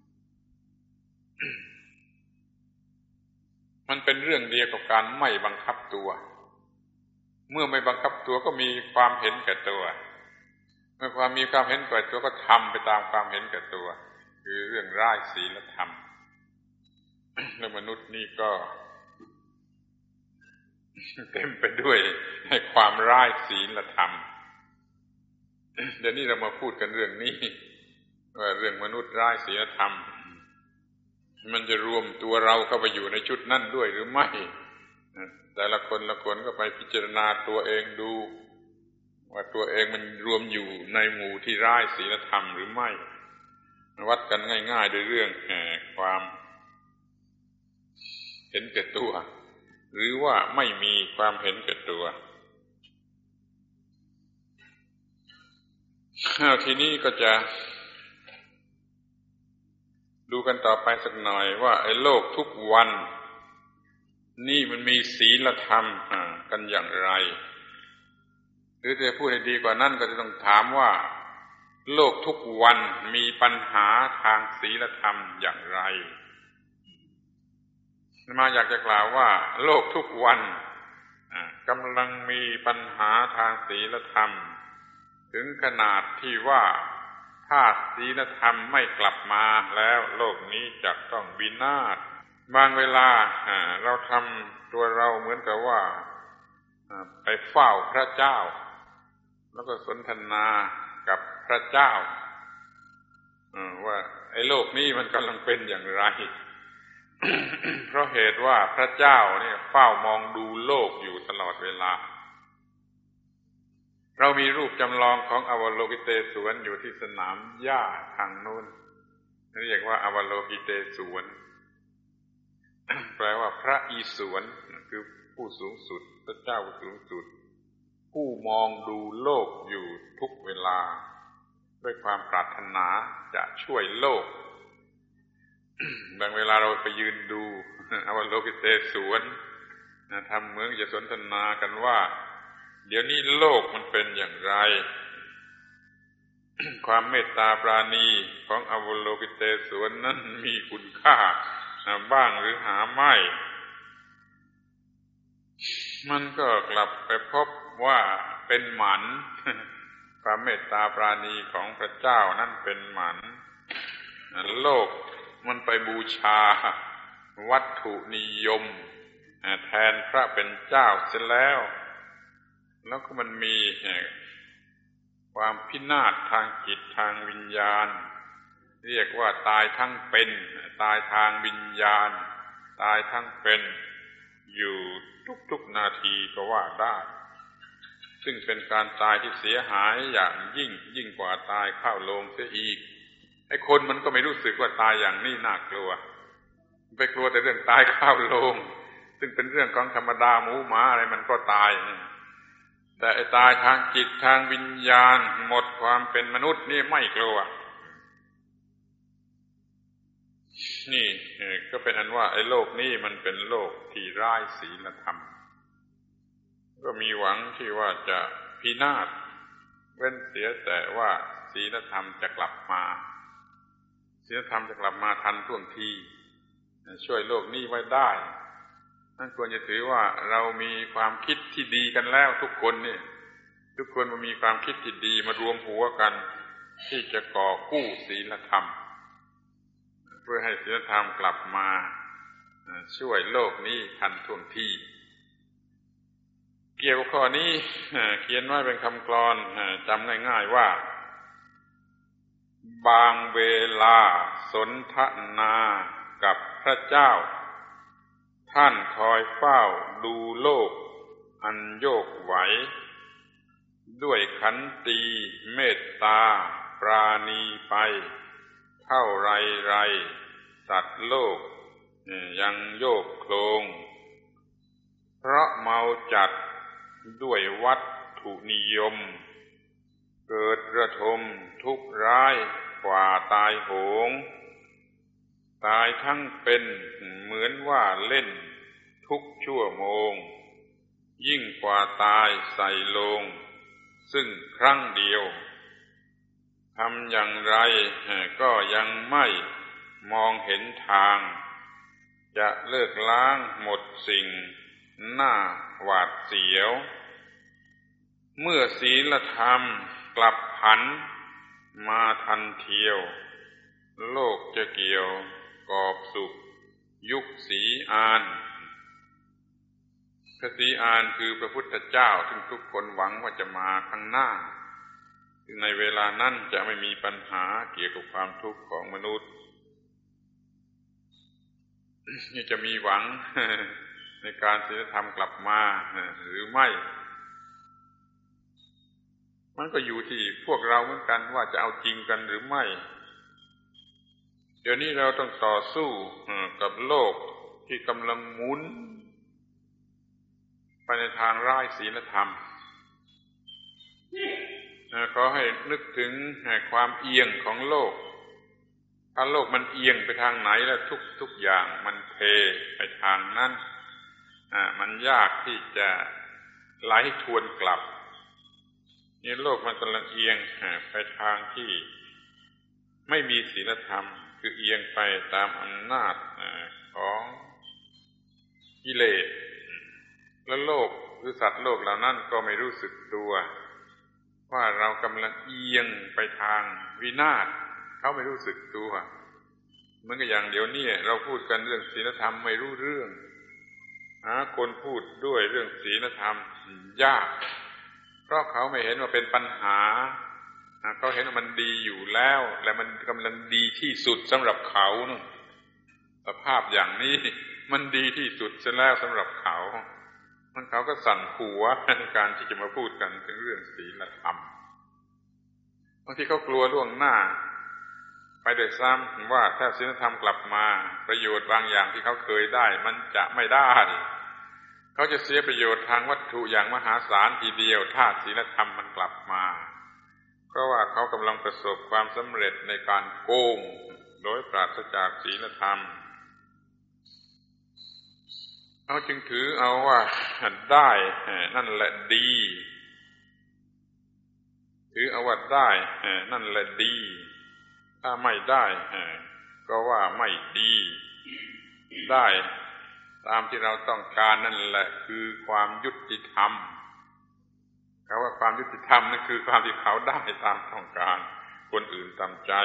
[SPEAKER 1] มันเป็นเรื่องเดียวกับการไม่บังคับตัวเมื่อไม่บังคับตัวก็มีความเห็นแก่ตัวเมื่อความมีความเห็นแก่ตัวก็ทำไปตามความเห็นแก่ตัวคือเรื่องร้ายศีลธรรม แล้วมนุษย์นี่ก็ เต็มไปด้วยให้ความร้ายศีลธรรมเดี๋ยวนี้เรามาพูดกันเรื่องนี้ว่าเรื่องมนุษย์ร้ายศีลธรรมมันจะรวมตัวเราเข้าไปอยู่ในชุดนั่นด้วยหรือไม่แต่ละคนละคนก็ไปพิจารณาตัวเองดูว่าตัวเองมันรวมอยู่ในหมู่ที่ร้ายศีลธรรมหรือไม่วัดกันง่ายๆโดยเรื่องความเห็นแก่ตัวหรือว่าไม่มีความเห็นแก่ตัวทีนี้ก็จะดูกันต่อไปสักหน่อยว่าไอ้โลกทุกวันนี่มันมีศีลธรรมกันอย่างไรหรือจะพูดให้ดีกว่านั้นก็จะต้องถามว่าโลกทุกวันมีปัญหาทางศีลธรรมอย่างไรมาอยากจะกล่าวว่าโลกทุกวันกำลังมีปัญหาทางศีลธรรมถึงขนาดที่ว่าถ้าศีลธรรมไม่กลับมาแล้วโลกนี้จะต้องวินาศบางเวลาเราทำตัวเราเหมือนกับว่าไปเฝ้าพระเจ้าแล้วก็สนทนากับพระเจ้าว่าไอ้โลกนี้มันกำลังเป็นอย่างไร เพราะเหตุว่าพระเจ้าเนี่ยเฝ้ามองดูโลกอยู่ตลอดเวลาเรามีรูปจำลองของอวโลกิเตศวรอยู่ที่สนามหญ้าทางโน้นเรียกว่าอวโลกิเตศวรแปลว่าพระอิศวรคือผู้สูงสุดพระเจ้าผู้สูงสุดผู้มองดูโลกอยู่ทุกเวลาด้วยความปรารถนาจะช่วยโลก บางเวลาเราไปยืนดูอวโลกิเตศวรทำเหมือนจะสนทนากันว่าเดี๋ยวนี้โลกมันเป็นอย่างไร ความเมตตาปราณีของอวโลกิเตศวรนั้นมีคุณค่าบ้างหรือหาไม่มันก็กลับไปพบว่าเป็นหมัน ความเมตตาปราณีของพระเจ้านั่นเป็นหมันโลกมันไปบูชาวัตถุนิยมแทนพระเป็นเจ้าเสียแล้วแล้วก็มันมีความพินาศทางจิตทางวิญญาณเรียกว่าตายทั้งเป็นตายทางวิญญาณตายทั้งเป็นอยู่ทุกๆนาทีก็ว่าได้ซึ่งเป็นการตายที่เสียหายอย่างยิ่งยิ่งกว่าตายเข้าโลงเสียอีกไอ้คนมันก็ไม่รู้สึกว่าตายอย่างนี้น่ากลัวไปกลัวแต่เรื่องตายเข้าโลงซึ่งเป็นเรื่องของธรรมดาหมูหมาอะไรมันก็ตายแต่ไอ้ตายทางจิตทางวิญญาณหมดความเป็นมนุษย์นี่ไม่กลัวนี่ก็เป็นอันว่าไอ้โลกนี้มันเป็นโลกที่ไร้ศีลธรรมก็มีหวังที่ว่าจะพินาศเว้นเสียแต่ว่าศีลธรรมจะกลับมาศีลธรรมจะกลับมาทันท่วงทีช่วยโลกนี้ไว้ได้นั่นควรจะถือว่าเรามีความคิดที่ดีกันแล้วทุกคนนี่ทุกคนมันมีความคิดที่ดีมารวมหัวกันที่จะก่อกู้ศีลธรรมเพื่อให้ศีลธรรมกลับมาช่วยโลกนี้ทันท่วงทีเกี่ยวกับข้อนี้เขียนไว้เป็นคำกลอนจำง่ายๆว่าบางเวลาสนทนากับพระเจ้าท่านคอยเฝ้าดูโลกอันโยกไหวด้วยขันติเมตตาปราณีไปเท่าไรไรสัตว์โลกยังโยกโคลงเพราะเมาจัดด้วยวัตถุนิยมเกิดระทมทุกข์ร้ายกว่าตายโหงตายทั้งเป็นเหมือนว่าเล่นทุกชั่วโมงยิ่งกว่าตายใส่โลงซึ่งครั้งเดียวทำอย่างไรก็ยังไม่มองเห็นทางจะเลิกล้างหมดสิ่งน่าหวาดเสียวเมื่อศีลธรรมกลับผันมาทันเทียวโลกจะเกี่ยวกอบสุขยุคศรีอานพระศรีอานคือพระพุทธเจ้าซึ่งทุกคนหวังว่าจะมาข้างหน้าซึ่งในเวลานั้นจะไม่มีปัญหาเกี่ยวกับความทุกข์ของมนุษย์นี่จะมีหวังในการศีลธรรมกลับมาหรือไม่มันก็อยู่ที่พวกเราเหมือนกันว่าจะเอาจริงกันหรือไม่เดี๋ยวนี้เราต้องต่อสู้กับโลกที่กำลังหมุนไปในทางร้ายศีลธรรมขอให้นึกถึงความเอียงของโลกถ้าโลกมันเอียงไปทางไหนแล้วทุกทุกอย่างมันเทไปทางนั้นมันยากที่จะไหลทวนกลับนี่โลกมันกำลังเอียงไปทางที่ไม่มีศีลธรรมคือเอียงไปตามอำนาจของกิเลสและโลกหรือสัตว์โลกเหล่านั้นก็ไม่รู้สึกตัวว่าเรากำลังเอียงไปทางวินาศเขาไม่รู้สึกตัวเหมือนกับอย่างเดี๋ยวนี้เราพูดกันเรื่องศีลธรรมไม่รู้เรื่องหาคนพูดด้วยเรื่องศีลธรรมยากเพราะเขาไม่เห็นว่าเป็นปัญหาเขาเห็นว่ามันดีอยู่แล้วและมันกำลังดีที่สุดสำหรับเขานู่นสภาพอย่างนี้มันดีที่สุดซะแล้วสำหรับเขามันเขาก็สั่นหัวในการที่จะมาพูดกันถึงเรื่องศีลธรรมบางทีเขากลัวล่วงหน้าเขไปโดยซ้ำว่าถ้าศีลธรรมกลับมาประโยชน์บางอย่างที่เขาเคยได้มันจะไม่ได้เขาจะเสียประโยชน์ทางวัตถุอย่างมหาศาลทีเดียวถ้าศีลธรรมมันกลับมาเพราะว่าเขากำลังประสบความสำเร็จในการโกงโดยปราศจากศีลธรรมเขาจึงถือเอาว่าได้นั่นแหละดีถือเอาว่าได้นั่นแหละดีถ้าไม่ได้ก็ว่าไม่ดีได้ตามที่เราต้องการนั่นแหละคือความยุติธรรมคำว่าความยุติธรรมนั่นคือความที่เขาได้ตามต้องการคนอื่นตามใจ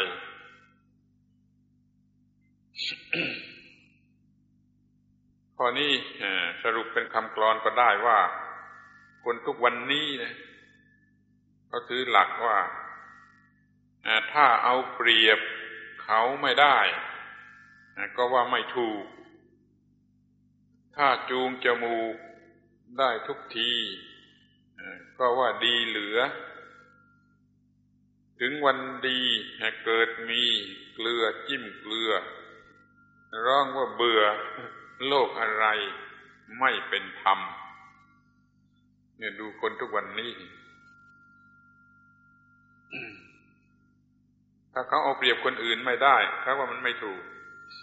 [SPEAKER 1] ข้อนี้สรุปเป็นคำกลอนก็ได้ว่าคนทุกวันนี้นะเขาถือหลักว่าถ้าเอาเปรียบเขาไม่ได้ก็ว่าไม่ถูกถ้าจูงจมูกได้ทุกทีก็ว่าดีเหลือถึงวันดีเกิดมีเกลือจิ้มเกลือร้องว่าเบื่อโลกอะไรไม่เป็นธรรมเนี่ยดูคนทุกวันนี้ถ้าเขาเอาเปรียบคนอื่นไม่ได้เขาว่ามันไม่ถูก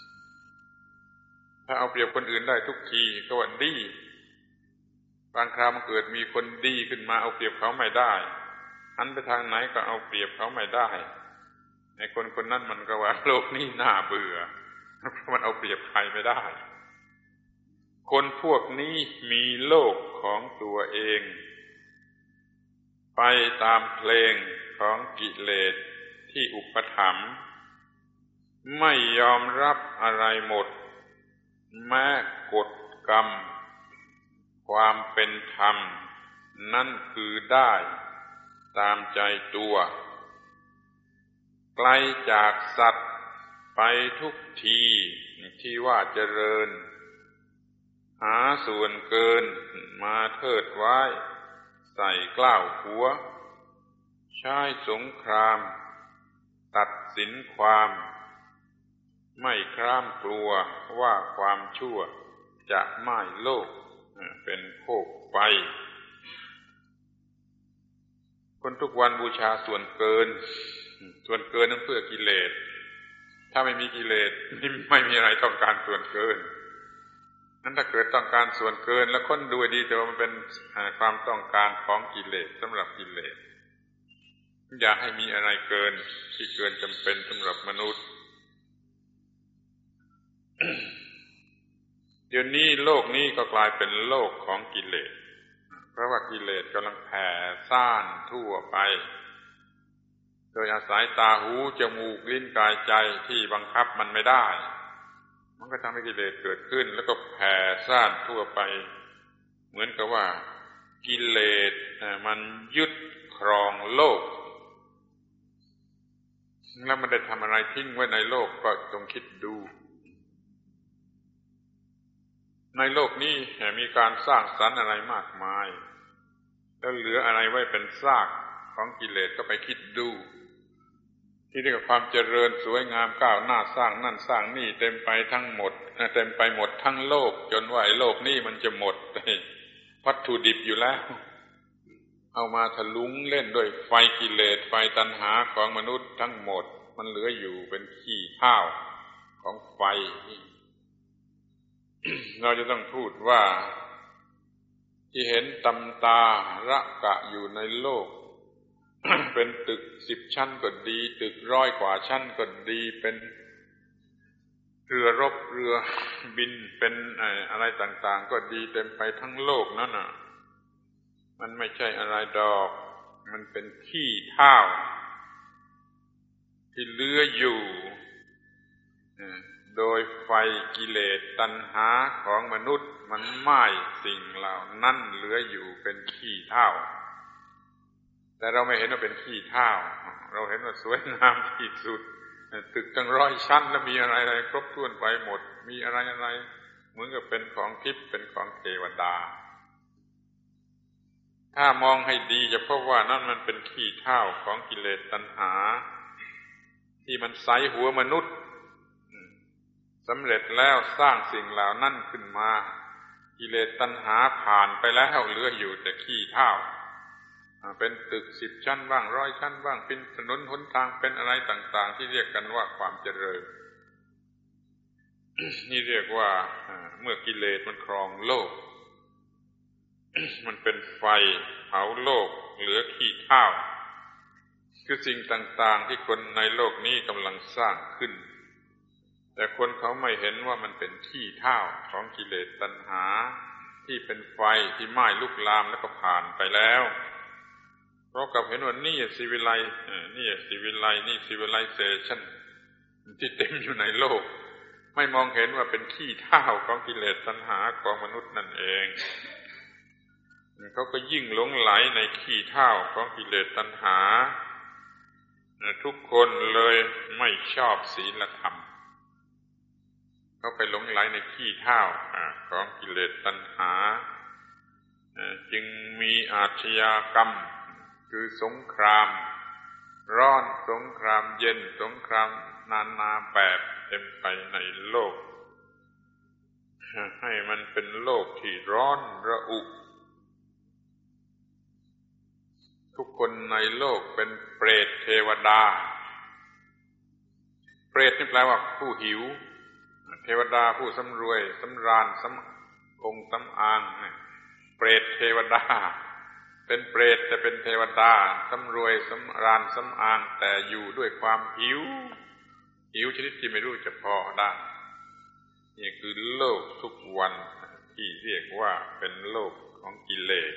[SPEAKER 1] ถ้าเอาเปรียบคนอื่นได้ทุกทีก็ว่าดีบางคราวมันเกิดมีคนดีขึ้นมาเอาเปรียบเขาไม่ได้หันไปทางไหนก็เอาเปรียบเขาไม่ได้ในคนคนนั้นมันก็ว่าโลกนี้น่าเบื่อเพราะมันเอาเปรียบใครไม่ได้คนพวกนี้มีโลกของตัวเองไปตามเพลงของกิเลสที่อุปถัมภ์ไม่ยอมรับอะไรหมดแม้กฎกรรมความเป็นธรรมนั่นคือได้ตามใจตัวไกลจากสัตว์ไปทุกทีที่ว่าเจริญหาส่วนเกินมาเทิดไว้ใส่กล้าวหัวใช้สงครามตัดสินความไม่คร่ำกลัวว่าความชั่วจะไหม้โลกเป็นโคกไฟคนทุกวันบูชาส่วนเกินส่วนเกินนั้นเพื่อกิเลสถ้าไม่มีกิเลสไม่มีอะไรต้องการส่วนเกินนั้นถ้าเกิดต้องการส่วนเกินแล้วคนดูดีแต่ว่ามันเป็นความต้องการของกิเลสสำหรับกิเลสอย่าให้มีอะไรเกินที่เกินจำเป็นสำหรับมนุษย์ เดี๋ยวนี้โลกนี้ก็กลายเป็นโลกของกิเลสเพราะว่ากิเลสกำลังแผ่ซ่านทั่วไปโดยอาศัยตาหูจมูกลิ้นกายใจที่บังคับมันไม่ได้มันก็ทำให้กิเลสเกิดขึ้นแล้วก็แผ่ซ่านทั่วไปเหมือนกับว่ากิเลสมันยึดครองโลกแล้วมันได้ทำอะไรทิ้งไว้ในโลกก็จงคิดดูในโลกนี้มีการสร้างสรรค์อะไรมากมายแล้วเหลืออะไรไว้เป็นซากของกิเลสก็ไปคิดดูที่เรียกว่าความเจริญสวยงามก้าวหน้าสร้างนั่นสร้างนี่เต็มไปทั้งหมดเต็มไปหมดทั้งโลกจนว่าไอ้โลกนี้มันจะหมดวัตถุดิบอยู่แล้วเอามาถลุงเล่นด้วยไฟกิเลสไฟตัณหาของมนุษย์ทั้งหมดมันเหลืออยู่เป็นขี้เถ้าของไฟ เราจะต้องพูดว่าที่เห็นตำตาระกะอยู่ในโลก เป็นตึกสิบชั้นก็ดีตึกร้อยกว่าชั้นก็ดีเป็นเรือรบเรือบินเป็นอะไรต่างๆก็ดีเต็มไปทั้งโลกนั่นน่ะมันไม่ใช่อะไรดอกมันเป็นขี้เถ้าที่เหลืออยู่โดยไฟกิเลสตัณหาของมนุษย์มันไหม้สิ่งเหล่านั้นเหลืออยู่เป็นขี้เถ้าแต่เราไม่เห็นว่าเป็นขี้เถ้าเราเห็นว่าสวยงามที่สุดตึกตั้งร้อยชั้นแล้วมีอะไรอะไรครบถ้วนไปหมดมีอะไรอะไรเหมือนกับเป็นของทิพย์เป็นของเทวดาถ้ามองให้ดีจะพบว่านั่นมันเป็นขี้เถ้าของกิเลสตัณหาทที่มันใส่หัวมนุษย์สำเร็จแล้วสร้างสิ่งเหล่านั้นขึ้นมากิเลสตัณหาผ่านไปแล้วเหลืออยู่แต่ขี้เถ้าเป็นตึกสิบชั้นบ้างร้อยชั้นบ้างเป็นถนนหนทางเป็นอะไรต่างๆที่เรียกกันว่าความเจริญ นี่เรียกว่าเมื่อกิเลสมันครองโลก มันเป็นไฟเผาโลกเหลือขี้เถ้าคือสิ่งต่างๆที่คนในโลกนี้กำลังสร้างขึ้นแต่คนเขาไม่เห็นว่ามันเป็นขี้เถ้าของกิเลสตัณหาที่เป็นไฟที่ไหม้ลุกลามแล้วก็ผ่านไปแล้วเพราะกับเห็นว่านี่สิวิไลนี่สิวิไลนี่สิวิไลเซชั่นที่เต็มอยู่ในโลกไม่มองเห็นว่าเป็นขี้เถ้าของกิเลสตัณหาของมนุษย์นั่นเองเขาก็ยิ่งหลงไหลในขี้เถ้าของกิเลสตัณหาทุกคนเลยไม่ชอบศีลธรรมเขาไปหลงไหลในขี้เถ้าของกิเลสตัณหาจึงมีอาชญากรรมคือสงครามร้อนสงครามเย็นสงครามนานาแบบเต็มไปในโลกให้มันเป็นโลกที่ร้อนระอุทุกคนในโลกเป็นเปรตเทวดาเปรตนี่แปลว่าผู้หิวเทวดาผู้สำรวยสำราญสำองค์สำอางเปรตเทวดาเป็นเปรตแต่เป็นเทวดาสำรวยสำราญสำอางแต่อยู่ด้วยความหิวหิวชนิดที่ไม่รู้จะพอได้นี่คือโลกทุกวันที่เรียกว่าเป็นโลกของกิเลส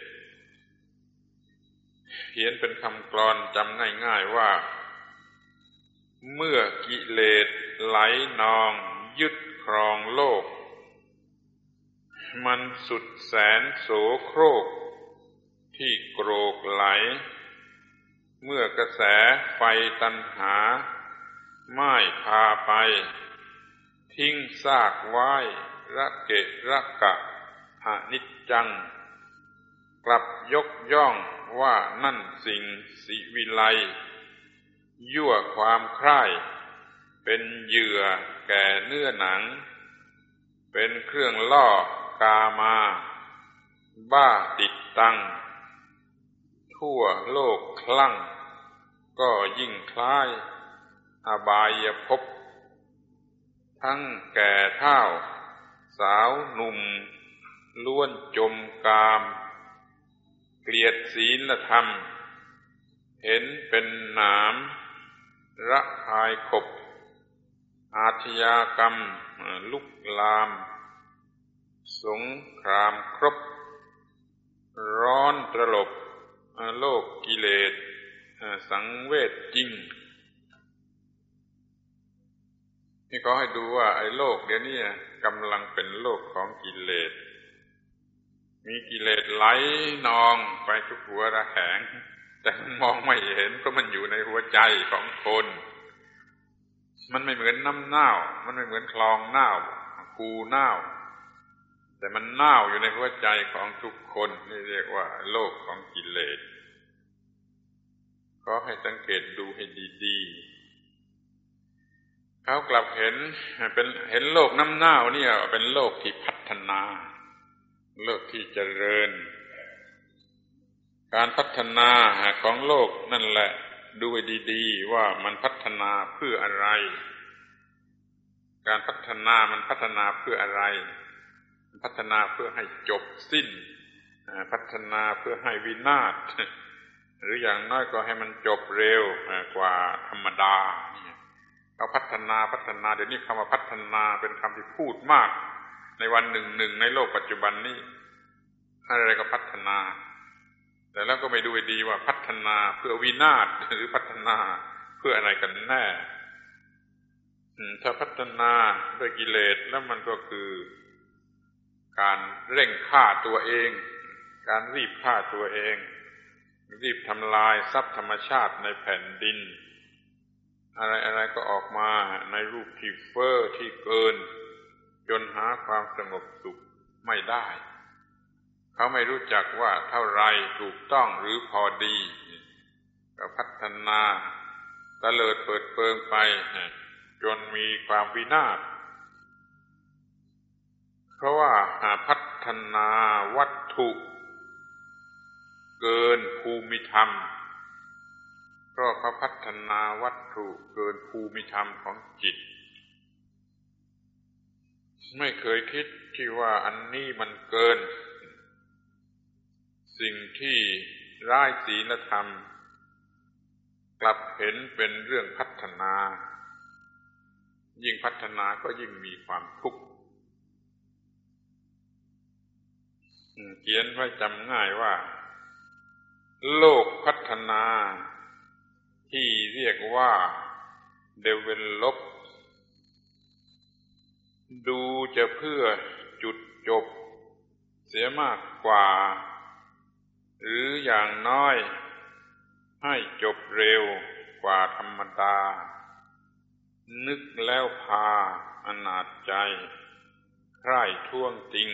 [SPEAKER 1] เขียนเป็นคำกลอนจำง่ายๆว่าเมื่อกิเลสไหลนองยึดครองโลกมันสุดแสนโสโครกที่โกรกไหลเมื่อกระแสไฟตัณหาไม่พาไปทิ้งซากไว้ระเกะระกะอนิจจังกลับยกย่องว่านั่นสิ่งสิวิไลยั่วความใคร่เป็นเหยื่อแก่เนื้อหนังเป็นเครื่องล่อกามาบ้าติดตังทั่วโลกคลั่งก็ยิ่งคล้ายอบายภพทั้งแก่เฒ่าสาวหนุ่มล้วนจมกามเกลียดศีลธรรมเห็นเป็นหนามระคายขบอาชญากรรมลุกลามสงครามครบร้อนตลบโลกกิเลสสังเวชจริงนี่ก็ให้ดูว่าไอ้โลกเดี๋ยวนี้กำลังเป็นโลกของกิเลสมีกิเลสไหลนองไปทุกหัวระแหงแต่มันมองไม่เห็นเพราะมันอยู่ในหัวใจของคนมันไม่เหมือนน้ำเน่ามันไม่เหมือนคลองเน่าคูเน่าแต่มันเน่าอยู่ในหัวใจของทุกคนนี่เรียกว่าโลกของกิเลสก็ให้สังเกตดูให้ดีๆเขากลับเห็นเป็นเห็นโลกน้ำเน่านี่เป็นโลกที่พัฒนาโลกที่เจริญการพัฒนาของโลกนั่นแหละดูให้ดีๆว่ามันพัฒนาเพื่ออะไรการพัฒนามันพัฒนาเพื่ออะไรพัฒนาเพื่อให้จบสิ้นพัฒนาเพื่อให้วินาศหรืออย่างน้อยก็ให้มันจบเร็วกว่าธรรมดาเขาพัฒนาพัฒนาเดี๋ยวนี้คำว่าพัฒนาเป็นคำที่พูดมากในวันหนึ่งหนึ่งในโลกปัจจุบันนี้อะไรก็พัฒนาแต่แล้วก็ไม่ดูให้ดีว่าพัฒนาเพื่อวินาศหรือพัฒนาเพื่ออะไรกันแน่ถ้าพัฒนาด้วยกิเลสแล้วมันก็คือการเร่งฆ่าตัวเองการรีบฆ่าตัวเองรีบทำลายทรัพย์ธรรมชาติในแผ่นดินอะไรอะไรก็ออกมาในรูปที่เฟ้อที่เกินจนหาความสงบสุขไม่ได้เขาไม่รู้จักว่าเท่าไรถูกต้องหรือพอดีก็พัฒนาตะเลิดเปิดเปิงไปจนมีความวินาศเพราะว่าพัฒนาวัตถุเกินภูมิธรรมเพราะเขาพัฒนาวัตถุเกินภูมิธรรมของจิตไม่เคยคิดที่ว่าอันนี้มันเกินสิ่งที่ร้ายศีลธรรมกลับเห็นเป็นเรื่องพัฒนายิ่งพัฒนาก็ยิ่งมีความทุกข์เขียนไว้จำง่ายว่าโลกพัฒนาที่เรียกว่า develop ดูจะเพื่อจุดจบเสียมากกว่าหรืออย่างน้อยให้จบเร็วกว่าธรรมดานึกแล้วพาอนาจใจใคร่ท้วงติง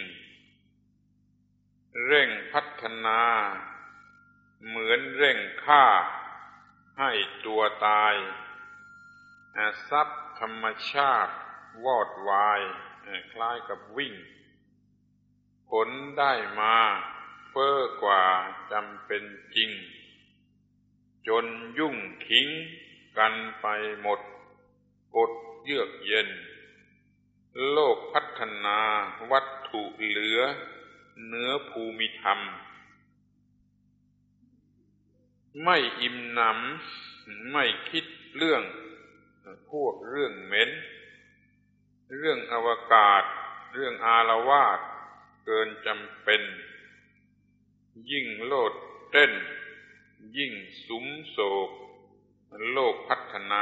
[SPEAKER 1] เร่งพัฒนาเหมือนเร่งฆ่าให้ตัวตายทรัพย์ธรรมชาติวอดวายคล้ายกับวิ่งผลได้มาเฟ้อกว่าจำเป็นจริงจนยุ่งขิงกันไปหมดอดเยือกเย็นโลกพัฒนาวัตถุเหลือเหนือภูมิธรรมไม่อิ่มหนำไม่คิดเรื่องพวกเรื่องเหม็นเรื่องอวกาศเรื่องอาละวาดเกินจำเป็นยิ่งโลดเต้นยิ่งสุมโศกโลกพัฒนา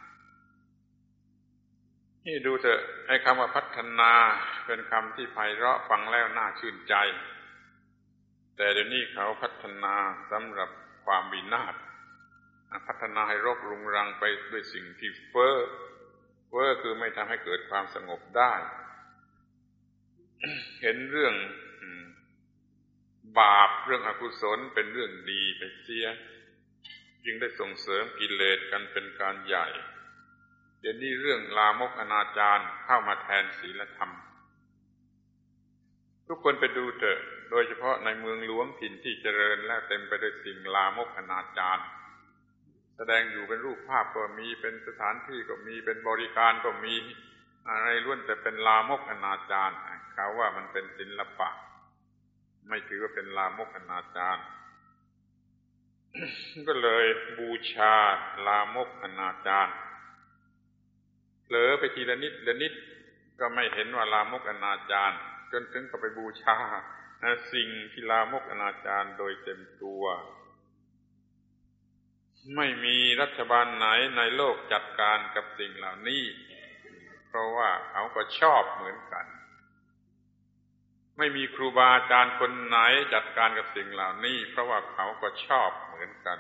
[SPEAKER 1] นี่ดูเถอะไอ้คำว่าพัฒนาเป็นคำที่ไพเราะฟังแล้วน่าชื่นใจแต่เดี๋ยวนี้เขาพัฒนาสำหรับความวินาศพัฒนาให้รกรุงรังไปด้วยสิ่งที่เฟ้อเฟ้อคือไม่ทำให้เกิดความสงบได้ เห็นเรื่องบาปเรื่องอกุศลเป็นเรื่องดีไปเสียจึงได้ส่งเสริมกิเลสกันเป็นการใหญ่เดี๋ยวนี้เรื่องลามกอนาจารเข้ามาแทนศีลธรรมทุกคนไปดูเถอะโดยเฉพาะในเมืองหลวงถิ่นที่เจริญและเต็มไปด้วยสิ่งลามกอนาจารแสดงอยู่เป็นรูปภาพก็มีเป็นสถานที่ก็มีเป็นบริการก็มีอะไรล้วนแต่เป็นลามกอนาจารเขาว่ามันเป็นศิลปะไม่ถือว่าเป็นลามกอนาจาร ก็เลยบูชาลามกอนาจารเผลอไปทีละนิดละนิดก็ไม่เห็นว่าลามกอนาจารจนถึงกับไปบูชาสิ่งที่ลามกอนาจารโดยเต็มตัวไม่มีรัฐบาลไหนในโลกจัดการกับสิ่งเหล่านี้เพราะว่าเขาก็ชอบเหมือนกันไม่มีครูบาอาจารย์คนไหนจัดการกับสิ่งเหล่านี้เพราะว่าเขาก็ชอบเหมือนกัน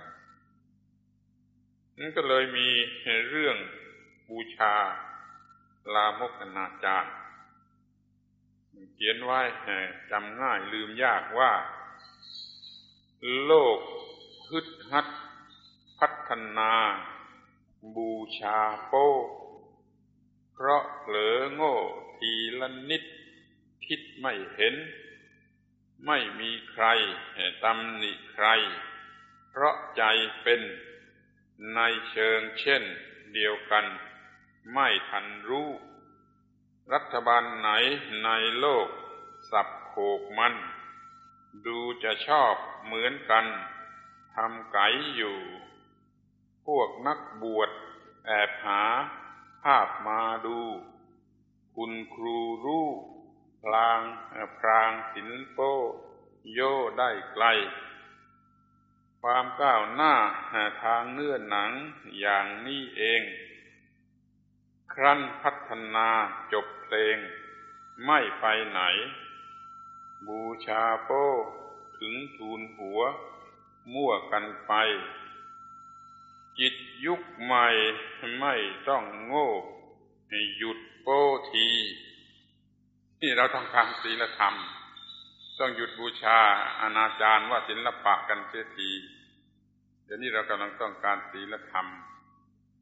[SPEAKER 1] นั่นก็เลยมีเรื่องบูชาลามกอนาจารเขียนไว้จำง่ายลืมยากว่าโลกฮึดฮัดพัฒนาบูชาโป้เพราะเผลอโง่ทีละนิดคิดไม่เห็นไม่มีใครตำหนิใครเพราะใจเป็นในเชิงเช่นเดียวกันไม่ทันรู้รัฐบาลไหนในโลกสับโขกมันดูจะชอบเหมือนกันทำไก่อยู่พวกนักบวชแอบหาภาพมาดูคุณครูรู้พลางพรางศิลโปโยได้ไกลความก้าวหน้าทางเนื้อหนังอย่างนี้เองครั้นพัฒนาจบเพลงไม่ไปไหนบูชาโป้ถึงทูลหัวมั่วกันไปจิตยุคใหม่ไม่ต้องโง่ให้หยุดโป้ทีที่เราต้องการศีลธรรมต้องหยุดบูชาอนาจารว่าศิลปะกันเสียทีเดี๋ยวนี้เรากำลังต้องการศีลธรรม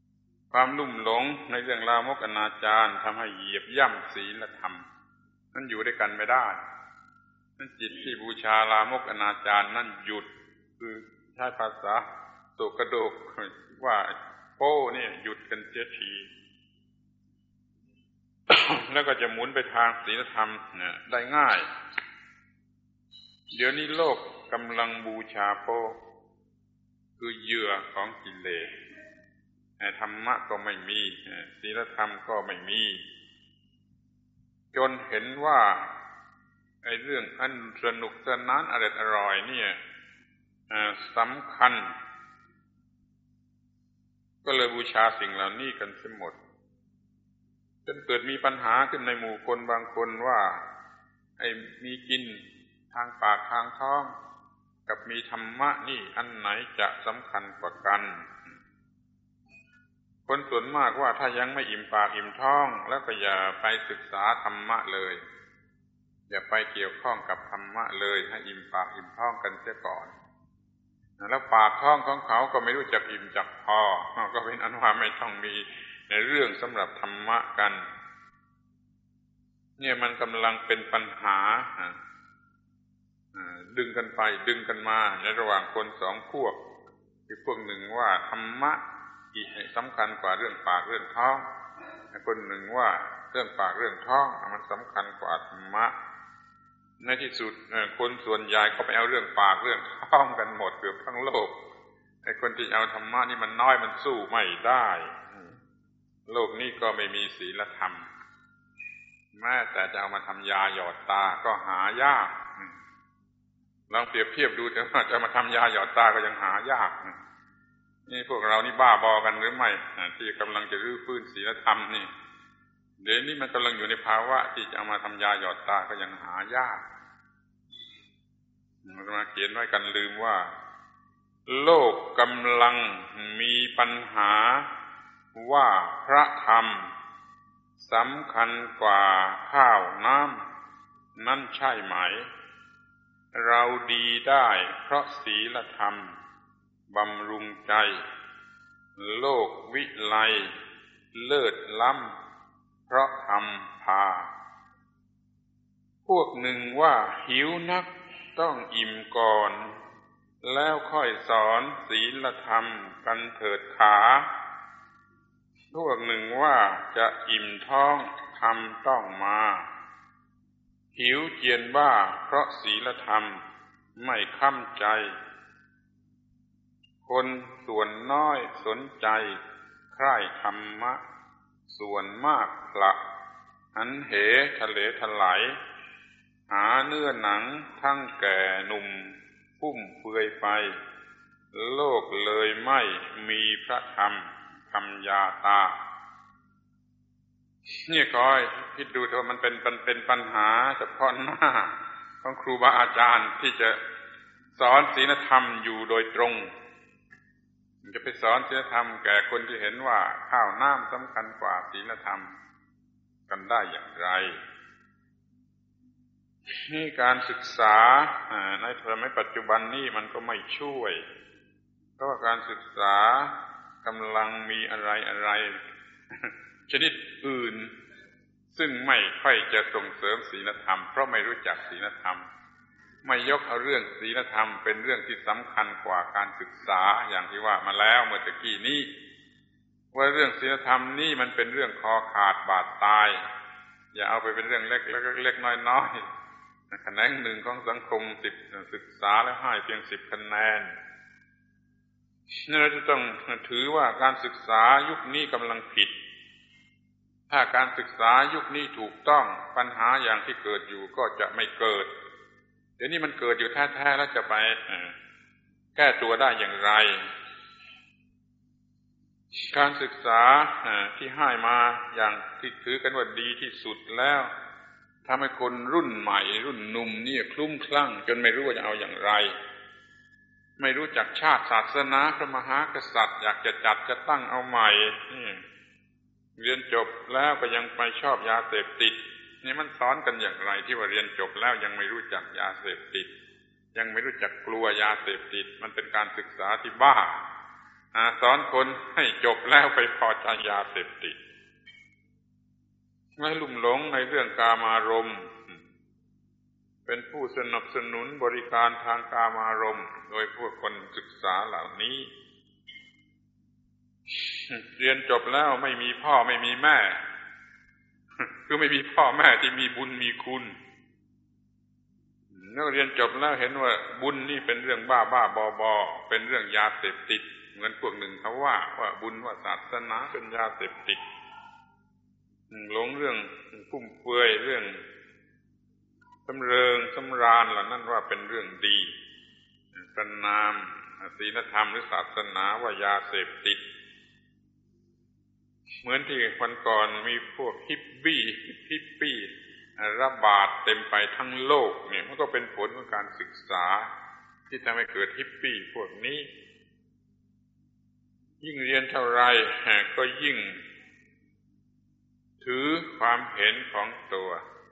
[SPEAKER 1] ความลุ่มหลงในเรื่องลามกอนาจารทำให้เหยียบย่ำศีลธรรมนั่นอยู่ด้วยกันไม่ได้นั่นจิตที่บูชาลามกอนาจารนั่นหยุดคือใช้ภาษาโตกระโดกว่าโป้เนี่ยหยุดกันเสียที แล้วก็จะหมุนไปทางศีลธรรมเนี่ยได้ง่ายเดี๋ยวนี้โลกกำลังบูชาโป้คือเหยื่อของกิเลสธรรมะก็ไม่มีศีลธรรมก็ไม่มีจนเห็นว่าไอ้เรื่องอันสนุกสนานอร่อยอร่อยเนี่ยสำคัญก็เลยบูชาสิ่งเหล่านี้กันเสียหมดจนเกิดมีปัญหาขึ้นในหมู่คนบางคนว่าไอ้มีกินทางปากทางท้องกับมีธรรมะนี่อันไหนจะสำคัญกว่ากันคนส่วนมากว่าถ้ายังไม่อิ่มปากอิ่มท้องแล้วก็อย่าไปศึกษาธรรมะเลยอย่าไปเกี่ยวข้องกับธรรมะเลยให้อิ่มปากอิ่มท้องกันเสียก่อนแล้วปากท้องของเขาก็ไม่รู้จักอิ่มจักพอก็เป็นอันว่าไม่ต้องมีในเรื่องสำหรับธรรมะกันเนี่ยมันกำลังเป็นปัญหาดึงกันไปดึงกันมาในระหว่างคนสองพวกที่พวกหนึ่งว่าธรรมะอีกสำคัญกว่าเรื่องปากเรื่องท้องคนหนึ่งว่าเรื่องปากเรื่องท้องมันสำคัญกว่าธรรมะในที่สุดคนส่วนใหญ่ก็ไปเอาเรื่องปากเรื่องท้องกันหมดเกือบทั้งโลกไอ้คนที่เอาธรรมะนี่มันน้อยมันสู้ไม่ได้โลกนี้ก็ไม่มีศีลธรรมแม้แต่จะเอามาทำยาหยอดตาก็หายากลองเปรียบเทียบดูเถอะว่าจะมาทำยาหยอดตาก็ยังหายากนี่พวกเรานี่บ้าบอกันหรือไม่ที่กำลังจะรื้อฟื้นศีลธรรมนี่เดี๋ยวนี้มันกำลังอยู่ในภาวะที่จะเอามาทำยาหยอดตาก็ยังหายากมันมาเขียนไว้กันลืมว่าโลกกำลังมีปัญหาว่าพระธรรมสำคัญกว่าข้าวน้ำนั่นใช่ไหมเราดีได้เพราะศีลธรรมบำรุงใจโลกวิไลเลิศล้ำเพราะธรรมพาพวกหนึ่งว่าหิวนักต้องอิ่มก่อนแล้วค่อยสอนศีลธรรมกันเถิดขาพวกหนึ่งว่าจะอิ่มท้องธรรมต้องมาหิวเจียนบ้าเพราะศีลธรรมไม่ค้ำใจคนส่วนน้อยสนใจใคร่ธรรมะส่วนมากพละหันเหทะเลทลายหาเนื้อหนังทั้งแก่หนุ่มพุ่มเปื่อยไปโลกเลยไม่มีพระธรรมธรรมยาตานี่คอยคิดดูเถอะมันเป็นเป็นปัญหาเฉพาะหน้าของครูบาอาจารย์ที่จะสอนศีลธรรมอยู่โดยตรงจะไปสอนศีลธรรมแก่คนที่เห็นว่าข้าวน้ำสำคัญกว่าศีลธรรมกันได้อย่างไรนี่การศึกษาในสมัยปัจจุบันนี้มันก็ไม่ช่วยเพราะว่าการศึกษากำลังมีอะไรอะไรชนิดอื่นซึ่งไม่ค่อยจะส่งเสริมศีลธรรมเพราะไม่รู้จักศีลธรรมไม่ยกเอาเรื่องศีลธรรมเป็นเรื่องที่สำคัญกว่าการศึกษาอย่างที่ว่ามาแล้วเมื่อตะกี้นี้ว่าเรื่องศีลธรรมนี่มันเป็นเรื่องคอขาดบาดตายอย่าเอาไปเป็นเรื่องเล็กๆเล็กๆน้อยๆคะแนนหนึ่งของสังคมสิบศึกษาแล้วให้เพียงสิบคะแนนนี่เราจะต้องถือว่าการศึกษายุคนี้กำลังผิดถ้าการศึกษายุคนี้ถูกต้องปัญหาอย่างที่เกิดอยู่ก็จะไม่เกิดเดี๋ยวนี้มันเกิดอยู่แท้ๆแล้วจะไปแก้ตัวได้อย่างไรการศึกษาที่ให้มาอย่างที่ถือกันว่าดีที่สุดแล้วทำให้คนรุ่นใหม่รุ่นหนุ่มนี่คลุ้มคลั่งจนไม่รู้ว่าจะเอาอย่างไรไม่รู้จักชาติศาสนาพระมหากษัตริย์อยากจะจัดจะตั้งเอาใหม่เรียนจบแล้วก็ยังไปชอบยาเสพติดนี่มันสอนกันอย่างไรที่ว่าเรียนจบแล้วยังไม่รู้จักยาเสพติดยังไม่รู้จักกลัวยาเสพติดมันเป็นการศึกษาที่บ้าสอนคนให้จบแล้วไปพอใจยาเสพติดไม่ลุ่มหลงในเรื่องกามารมณ์เป็นผู้สนับสนุนบริการทางกามารมณ์โดยพวกคนศึกษาเหล่านี้เรียนจบแล้วไม่มีพ่อไม่มีแม่คือไม่มีพ่อแม่ที่มีบุญมีคุณนักเรียนจบแล้วเห็นว่าบุญนี่เป็นเรื่องบ้าบ้าบอบอเป็นเรื่องยาเสพติดเหมือนพวกหนึ่งเขาว่าว่าบุญว่าศาสนาเป็นยาเสพติดหลงเรื่องฟุ่มเฟือยเรื่องสำเริงสำราญเหล่านั้นว่าเป็นเรื่องดีประนามศีลธรรมหรือศาสนาว่ายาเสพติดเหมือนที่วันก่อนมีพวกฮิปปี้ฮิปปี้ระบาดเต็มไปทั้งโลกเนี่ยมันก็เป็นผลของการศึกษาที่ทำให้เกิดฮิปปี้พวกนี้ยิ่งเรียนเท่าไรก็ยิ่งถือความเห็นของตัว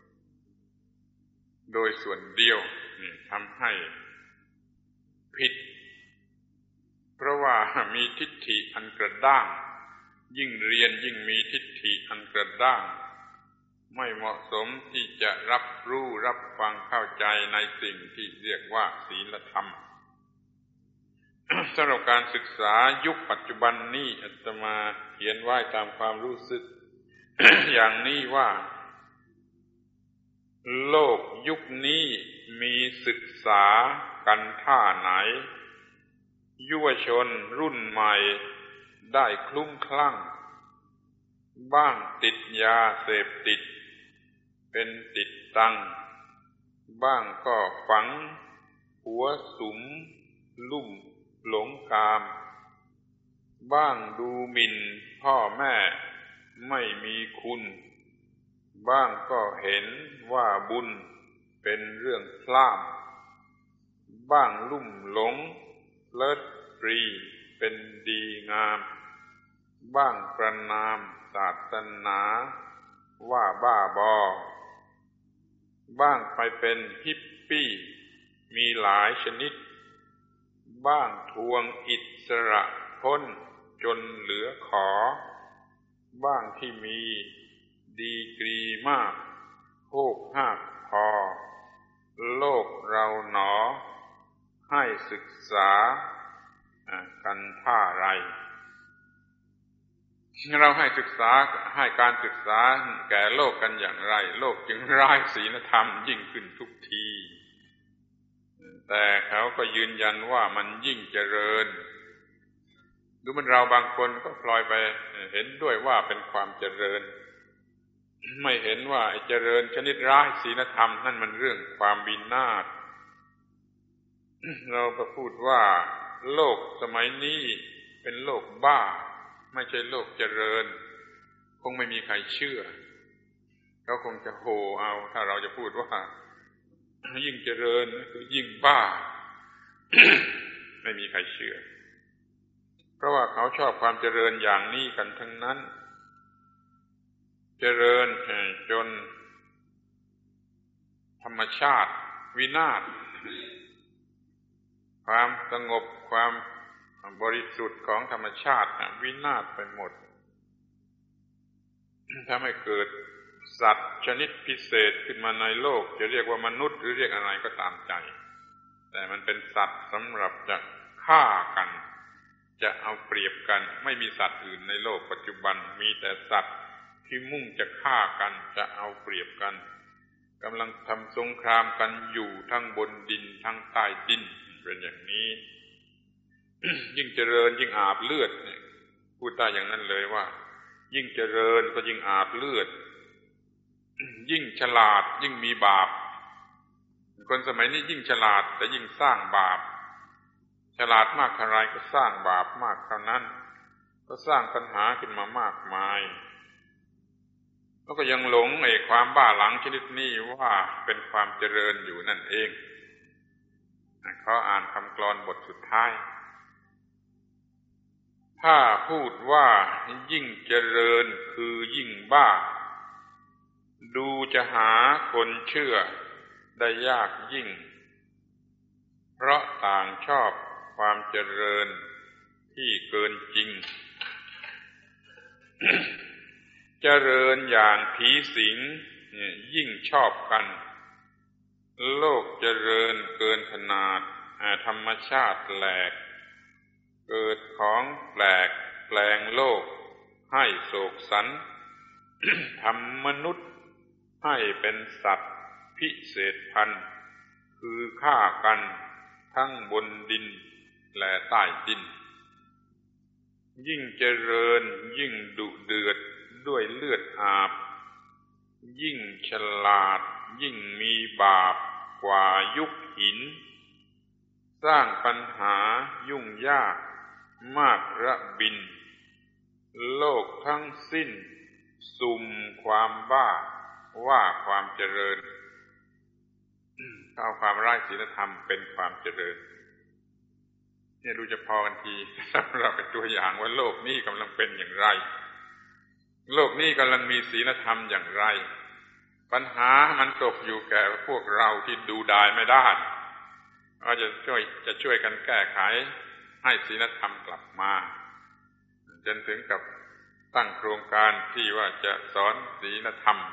[SPEAKER 1] โดยส่วนเดียวนี่ทำให้ผิดเพราะว่ามีทิฏฐิอันกระด้างยิ่งเรียนยิ่งมีทิฏฐิอันกระด้างไม่เหมาะสมที่จะรับรู้รับฟังเข้าใจในสิ่งที่เรียกว่าศีลธรรม สำหรับการศึกษายุคปัจจุบันนี้อาตมาเขียนไว้ตามความรู้สึก อย่างนี้ว่าโลกยุคนี้มีศึกษากันท่าไหนยุวชนรุ่นใหม่ได้คลุ้มคลั่งบ้างติดยาเสพติดเป็นติดตังบ้างก็ฝังหัวสุมลุ่มหลงกามบ้างดูหมิ่นพ่อแม่ไม่มีคุณบ้างก็เห็นว่าบุญเป็นเรื่องพลาดบ้างลุ่มหลงเลิศปรีเป็นดีงามบ้างประนามศาสนาว่าบ้าบอบ้างไปเป็นฮิปปี้มีหลายชนิดบ้างทวงอิสระพ้นจนเหลือขอบ้างที่มีดีกรีมากโภคหากพอโลกเราหนอให้ศึกษากันท่าไรเราให้ศึกษาให้การศึกษาแก่โลกกันอย่างไรโลกจึงร้ายศีลธรรมยิ่งขึ้นทุกทีแต่เขาก็ยืนยันว่ามันยิ่งเจริญดูมันเราบางคนก็พลอยไปเห็นด้วยว่าเป็นความเจริญไม่เห็นว่าเจริญชนิดร้ายศีลธรรมนั่นมันเรื่องความวินาศเราก็พูดว่าโลกสมัยนี้เป็นโลกบ้าไม่ใช่โลกเจริญคงไม่มีใครเชื่อเขาคงจะโห่เอาถ้าเราจะพูดว่ายิ่งเจริญคือยิ่งบ้า ไม่มีใครเชื่อเพราะว่าเขาชอบความเจริญอย่างนี้กันทั้งนั้นเจริญจนธรรมชาติวินาศความสงบความบริสุทธิ์ของธรรมชาติวินาศไปหมดทำให้เกิดสัตว์ชนิดพิเศษขึ้นมาในโลกจะเรียกว่ามนุษย์หรือเรียกอะไรก็ตามใจแต่มันเป็นสัตว์สำหรับจะฆ่ากันจะเอาเปรียบกันไม่มีสัตว์อื่นในโลกปัจจุบันมีแต่สัตว์ที่มุ่งจะฆ่ากันจะเอาเปรียบกันกำลังทำสงครามกันอยู่ทั้งบนดินทั้งใต้ดินเป็นอย่างนี้ ยิ่งเจริญยิ่งอาบเลือดพูดได้อย่างนั้นเลยว่ายิ่งเจริญก็ยิ่งอาบเลือด ยิ่งฉลาดยิ่งมีบาปคนสมัยนี้ยิ่งฉลาดแต่ยิ่งสร้างบาปฉลาดมากเท่าไรก็สร้างบาปมากเท่านั้นก็สร้างปัญหาขึ้นมามากมายแล้วก็ยังหลงไอ้ความบ้าหลังชนิดนี้ว่าเป็นความเจริญอยู่นั่นเองเขาอ่านคำกลอนบทสุดท้ายถ้าพูดว่ายิ่งเจริญคือยิ่งบ้าดูจะหาคนเชื่อได้ยากยิ่งเพราะต่างชอบความเจริญที่เกินจริง เจริญอย่างผีสิงยิ่งชอบกันโลกเจริญเกินขนาดธรรมชาติแหลกเกิดของแปลกแปลงโลกให้โศกสัน ทำมนุษย์ให้เป็นสัตว์พิเศษพันธุ์คือฆ่ากันทั้งบนดินและใต้ดินยิ่งเจริญยิ่งดุเดือดด้วยเลือดอาบยิ่งฉลาดยิ่งมีบาปกว่ายุคหินสร้างปัญหายุ่งยากมากระบินโลกทั้งสิ้นสุ่มความบ้าว่าความเจริญเอาความไร้ศีลธรรมเป็นความเจริญเนี่ยดูจะพอกันทีสำหรับเป็นตัวอย่างว่าโลกนี้กำลังเป็นอย่างไรโลกนี้กำลังมีศีลธรรมอย่างไรปัญหามันตกอยู่แก่พวกเราที่ดูดายไม่ได้ก็จะช่วยจะช่วยกันแก้ไขให้ศีลธรรมกลับมาจนถึงกับตั้งโครงการที่ว่าจะสอนศีลธรรม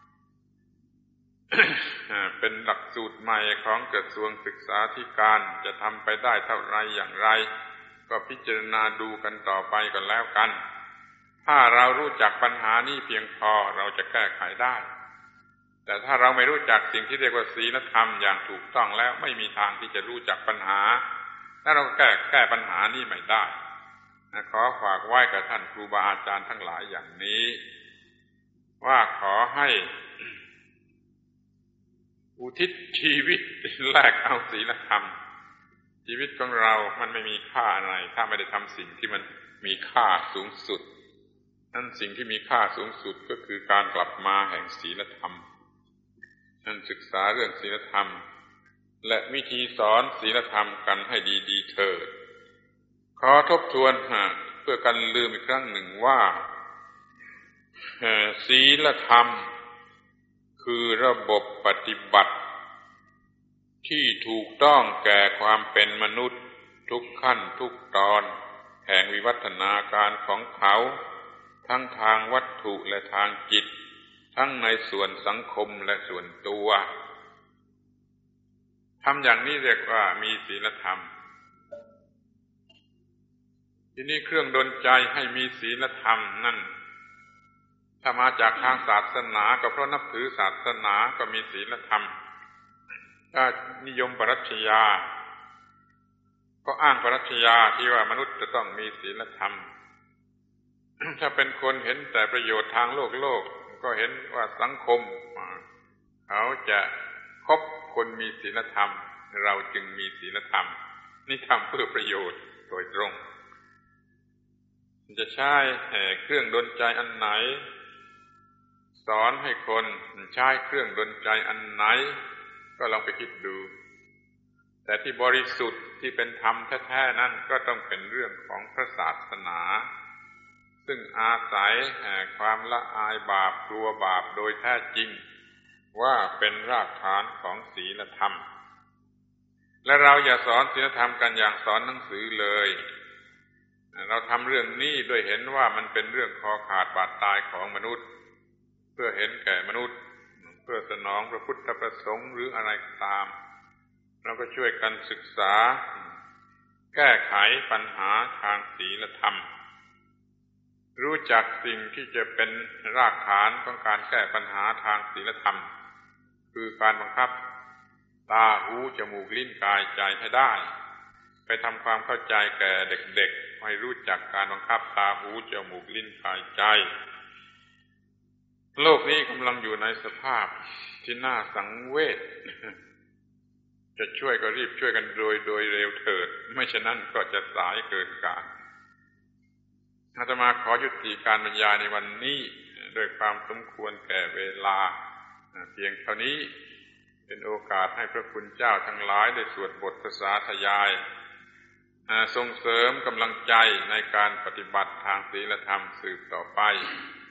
[SPEAKER 1] เป็นหลักสูตรใหม่ของกระทรวงศึกษาธิการจะทำไปได้เท่าไรอย่างไรก็พิจารณาดูกันต่อไปก็แล้วกันถ้าเรารู้จักปัญหานี้เพียงพอเราจะแก้ไขได้แต่ถ้าเราไม่รู้จักสิ่งที่เรียกว่าศีลธรรมอย่างถูกต้องแล้วไม่มีทางที่จะรู้จักปัญหาและเราแก้แก้ปัญหานี้ไม่ได้ขอฝากไว้กับท่านครูบาอาจารย์ทั้งหลายอย่างนี้ว่าขอให้อุทิศชีวิตแลกเอาศีลธรรมชีวิตของเรามันไม่มีค่าอะไรถ้าไม่ได้ทำสิ่งที่มันมีค่าสูงสุดนั่นสิ่งที่มีค่าสูงสุดก็คือการกลับมาแห่งศีลธรรมนั่นศึกษาเรื่องศีลธรรมและวิธีสอนศีลธรรมกันให้ดีๆเถิดขอทบทวนเพื่อกันลืมอีกครั้งหนึ่งว่าศีลธรรมคือระบบปฏิบัติที่ถูกต้องแก่ความเป็นมนุษย์ทุกขั้นทุกตอนแห่งวิวัฒนาการของเขาทั้งทางวัตถุและทางจิตทั้งในส่วนสังคมและส่วนตัวทำอย่างนี้เรียกว่ามีศีลธรรมทีนี้เครื่องดลใจให้มีศีลธรรมนั่นถ้ามาจากทางศาสนาก็เพราะนับถือศาสนาก็มีศีลธรรมถ้านิยมปรัชญาก็อ้างปรัชญาที่ว่ามนุษย์จะต้องมีศีลธรรม ถ้าเป็นคนเห็นแต่ประโยชน์ทางโลกโลกก็เห็นว่าสังคมเขาจะคบคนมีศีลธรรมเราจึงมีศีลธรรมนี่ทำเพื่อประโยชน์โดยตรงจะใช้เครื่องดลใจอันไหนสอนให้คนใช้เครื่องดลใจอันไหนก็ลองไปคิดดูแต่ที่บริสุทธิ์ที่เป็นธรรมแท้ๆนั้นก็ต้องเป็นเรื่องของพระศาสนาซึ่งอาศัยความละอายบาปกลัวบาปโดยแท้จริงว่าเป็นรากฐานของศีลธรรมและเราอย่าสอนศีลธรรมกันอย่างสอนหนังสือเลยเราทำเรื่องนี้ด้วยเห็นว่ามันเป็นเรื่องคอขาดบาดตายของมนุษย์เพื่อเห็นแก่มนุษย์เพื่อสนองพระพุทธประสงค์หรืออะไรก็ตามเราก็ช่วยกันศึกษาแก้ไขปัญหาทางศีลธรรมรู้จักสิ่งที่จะเป็นรากฐานของการแก้ปัญหาทางศีลธรรมคือการบังคับตาหูจมูกลิ้นกายใจให้ได้ไปทำความเข้าใจแก่เด็กๆให้รู้จักการบังคับตาหูจมูกลิ้นกายใจโลกนี้กำลังอยู่ในสภาพที่น่าสังเวชจะช่วยก็รีบช่วยกันโดยโดยเร็วเถิดไม่ฉะนั้นก็จะสายเกินการอาตมาขอยุติการบรรยายในวันนี้ด้วยความสมควรแก่เวลาเพียงเท่านี้เป็นโอกาสให้พระคุณเจ้าทั้งหลายได้สวดบทภาษาทยายส่งเสริมกำลังใจในการปฏิบัติทางศีลธรรมสืบต่อไป